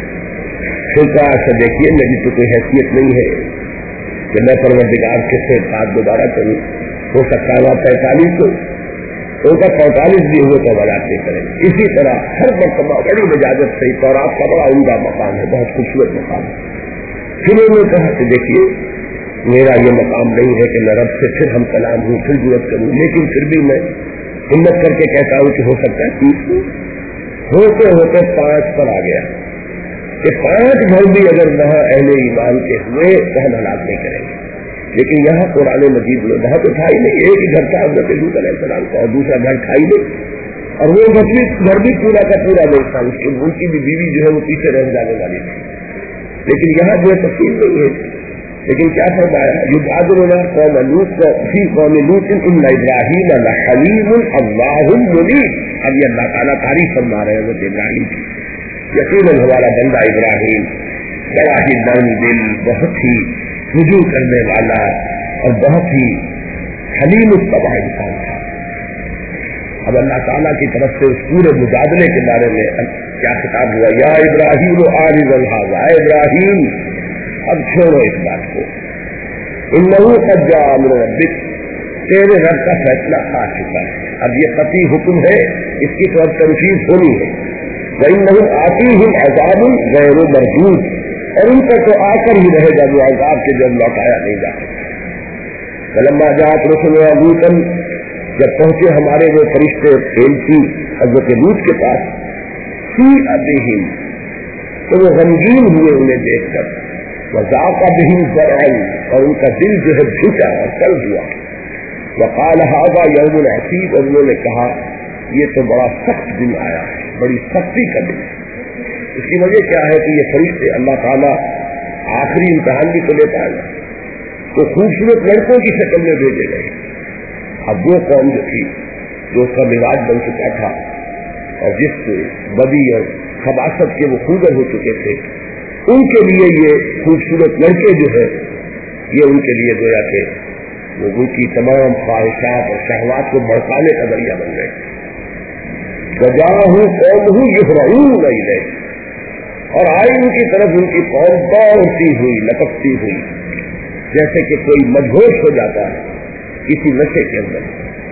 پھر کہا ایسا دیکھیے میری تو کوئی حیثیت نہیں ہے کہ میں پروردگار کے سے بات دوبارہ کروں. ہو سکتا ہے وہاں 45 ہو, تو ان کا 45 بھی ہوئے تو ہلاک نہیں کریں گے. اسی طرح ہر مرتبہ بڑی مجازت سے تورات کا بڑا عمدہ مقام ہے, بہت خوبصورت مقام ہے. پھر انہوں نے کہا کہ دیکھیے میرا یہ مقام نہیں ہے کہ میں رب سے پھر ہم کلام ہوں پھر ضرورت کروں, لیکن پھر بھی میں ہمت کر کے کہتا ہوں کہ ہو سکتا ہے 30 ہوتے ہوتے 5 پر آ گیا کہ 5 گھر بھی اگر وہاں اہل ایمان کے ہوئے تو ہم ہلاک نہیں کریں گے. لیکن یہاں قرآن مجید میں وہاں تو تھا ہی نہیں, ایک ہی گھر تھا حضرت لوط علیہ السلام کا, اور دوسرا گھر تھا ہی نہیں, اور وہ گھر بھی پورا کا پورا نہیں تھا. ان کی بھی بیوی جو ہے وہ پیچھے رہ جانے والی تھی. لیکن یہاں جو تفصیل نہیں ہے. لیکن کیا فرمایا, یجادلنا قوم لوط فی قوم لوط ان ابراہیم لحلیم اللہ منیب. اب یہ اللہ تعالیٰ تعریف فرما رہے ہیں حضرت ابراہیم کی. یقیناً ہمارا بندہ ابراہیم بڑا ہی نرم دل, بہت ہی رجوع کرنے والا اور بہت ہی حلیم الطبع انسان تھا. اب اللہ تعالیٰ کی طرف سے اس پورے مجادلے کے بارے میں کیا خطاب ہوا, یا ابراہیم عارض الحاظ, ابراہیم اب چھوڑو اس بات کو. انہ قد جاء امر ربک, تیرے رب کا فیصلہ آ چکا ہے. اب یہ قطعی حکم ہے, اس کی طرف تنفیذ ہونی ہے. وَإِنَّهُمْ آتِيهِمْ عَذَابٌ غَيْرُ مَرْدُودٍ, اور ان پر تو آ کر ہی رہے گا جو عذاب کے جب لوٹایا نہیں جا سکتا. فَلَمَّا جَاءَتْ رُسُلُنَا لُوطًا, جب پہنچے ہمارے وہ فرشتے کی حضرت لوط کے پاس, سِیءَ بِهِمْ, تو وہ غمگین ہوئے انہیں دیکھ کر. وَذَاقَ بِهِمْ ذَرْعًا, اور ان کا دل جو ہے جھکا اور سرد ہوا. وَقَالَ هَذَا يَوْمٌ عَسِيرٌ, اور انہوں نے کہا یہ تو بڑا سخت دن آیا ہے, بڑی سختی کا دن. اس کی وجہ کیا ہے کہ یہ فرشتے اللہ تعالیٰ آخری امتحان بھی تو لیتا ہے, تو خوبصورت لڑکوں کی شکل میں بھیجے گئے. اب وہ قوم جو تھی جو اس کا مزاج بن چکا تھا اور جس بدی اور خباثت کے وہ خوگر ہو چکے تھے, ان کے لیے یہ خوبصورت لڑکے جو ہے یہ ان کے لیے گویا کہ وہ ان کی تمام خواہشات اور شہوات کو بڑھانے کا ذریعہ بن گئے. وجاءہ قومہ یہرعون الیہ, اور آئی ان کی طرف ان کی قوم دوڑتی ہوئی لپکتی ہوئی جیسے کہ کوئی مدہوش ہو جاتا ہے کسی نشے کے اندر.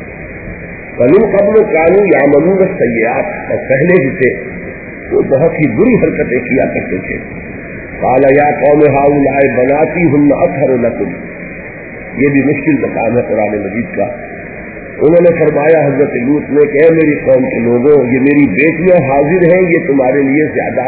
ومن قبل کانوا یعملون السیئات، اور پہلے ہی سے وہ بہت ہی بری حرکتیں کیا کرتے تھے. قال یا قوم ہؤلاء بناتی ہن اطہر لکم، یہ بھی مشکل مقام ہے قرآن مجید کا. انہوں نے فرمایا حضرت لوط نے کہ اے میری قوم کے لوگوں، یہ میری بیٹیاں حاضر ہیں، یہ تمہارے لیے زیادہ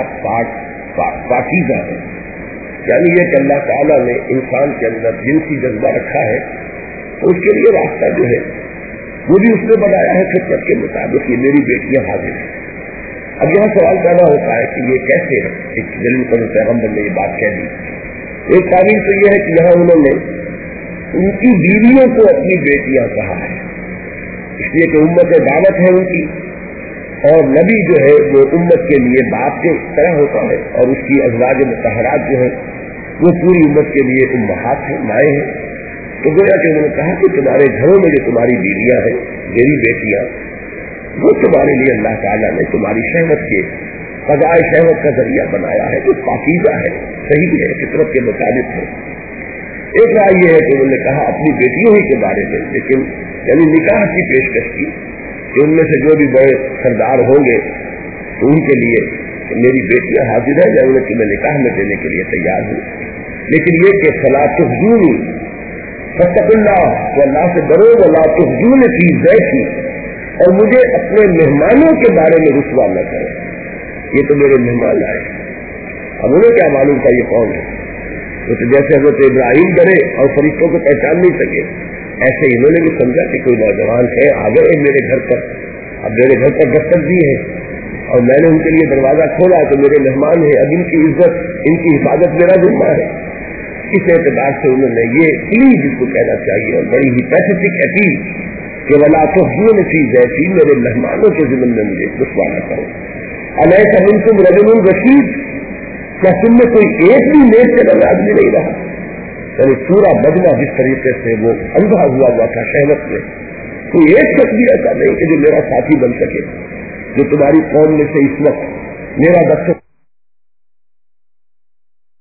پاکیزہ ہے. یعنی یہ کہ اللہ تعالیٰ نے انسان کے اندر جنسی جذبہ رکھا ہے تو اس کے لیے راستہ جو ہے وہ بھی اس نے بنایا ہے فطرت کے مطابق، یہ میری بیٹیاں حاضر ہیں. اب یہاں سوال پیدا ہوتا ہے کہ یہ کیسے ایک دلیل پر پیغمبر نے یہ بات کہہ دی. ایک تعبیر تو یہ ہے کہ یہاں انہوں نے ان کی بیویوں کو اپنی بیٹیاں کہا ہے، اس لیے کہ امت دعوت ہے ان کی، اور نبی جو ہے وہ امت کے لیے باپ کے طرح ہوتا ہے، اور اس کی ازواج مطہرات جو ہیں وہ پوری امت کے لیے امہات ہیں، مائیں ہیں. تو گویا کہ انہوں نے کہا کہ تمہارے گھروں میں جو تمہاری بیویاں ہیں، میری بیٹیاں، وہ تمہارے لیے اللہ تعالیٰ نے تمہاری شہوت کے قضائے شہوت کا ذریعہ بنایا ہے، جو پاکیزہ ہے، صحیح ہے، فطرت کے مطابق ہے. ایک رائے یہ ہے کہ انہوں نے کہا اپنی بیٹیوں ہی کے بارے میں، لیکن یعنی نکاح کی پیشکش کی کہ ان میں سے جو بھی بڑے سردار ہوں گے تو ان کے لیے کہ میری بیٹیاں حاضر ہیں، میں انہیں تمہیں نکاح میں دینے کے لیے تیار ہوں. لیکن یہ کہ فلا تخزونی، فاتقوا اللہ، تو اللہ سے ڈرو، ولا تخزونی فی ضیفی، اور مجھے اپنے مہمانوں کے بارے میں رسوا نہ کریں. یہ تو میرے مہمان آئے. اب انہیں کیا معلوم تھا یہ کون ہے؟ تو جیسے حضرت ابراہیم ڈرے اور فرشتوں کو پہچان نہیں سکے، ایسے انہوں نے بھی سمجھا کہ کوئی نوجوان ہے آ گئے میرے گھر پر، اب میرے گھر پر دستک دی ہے اور میں نے ان کے لیے دروازہ کھولا تو میرے مہمان ہیں، اب ان کی عزت، ان کی حفاظت میرا ذمہ ہے. اس اعتبار سے انہوں نے یہ پلیز جس کو کہنا چاہیے اور بڑی ہی پیتھیٹک اپیل کہ ولا تخزونی فی ضیفی، میرے مہمانوں کے ذمن میں مجھے رسوا نہ کرو. الیس منکم رجل رشید، کیا تم میں کوئی ایک بھی نیک سے نظر آدمی نہیں رہا؟ یعنی پورا بدلا جس طریقے سے وہ اندھا ہوا تھا شہوت میں، کوئی ایک شخص بھی ایسا نہیں کہ جو میرا ساتھی بن سکے، جو تمہاری قوم میں سے اس وقت میرا دستک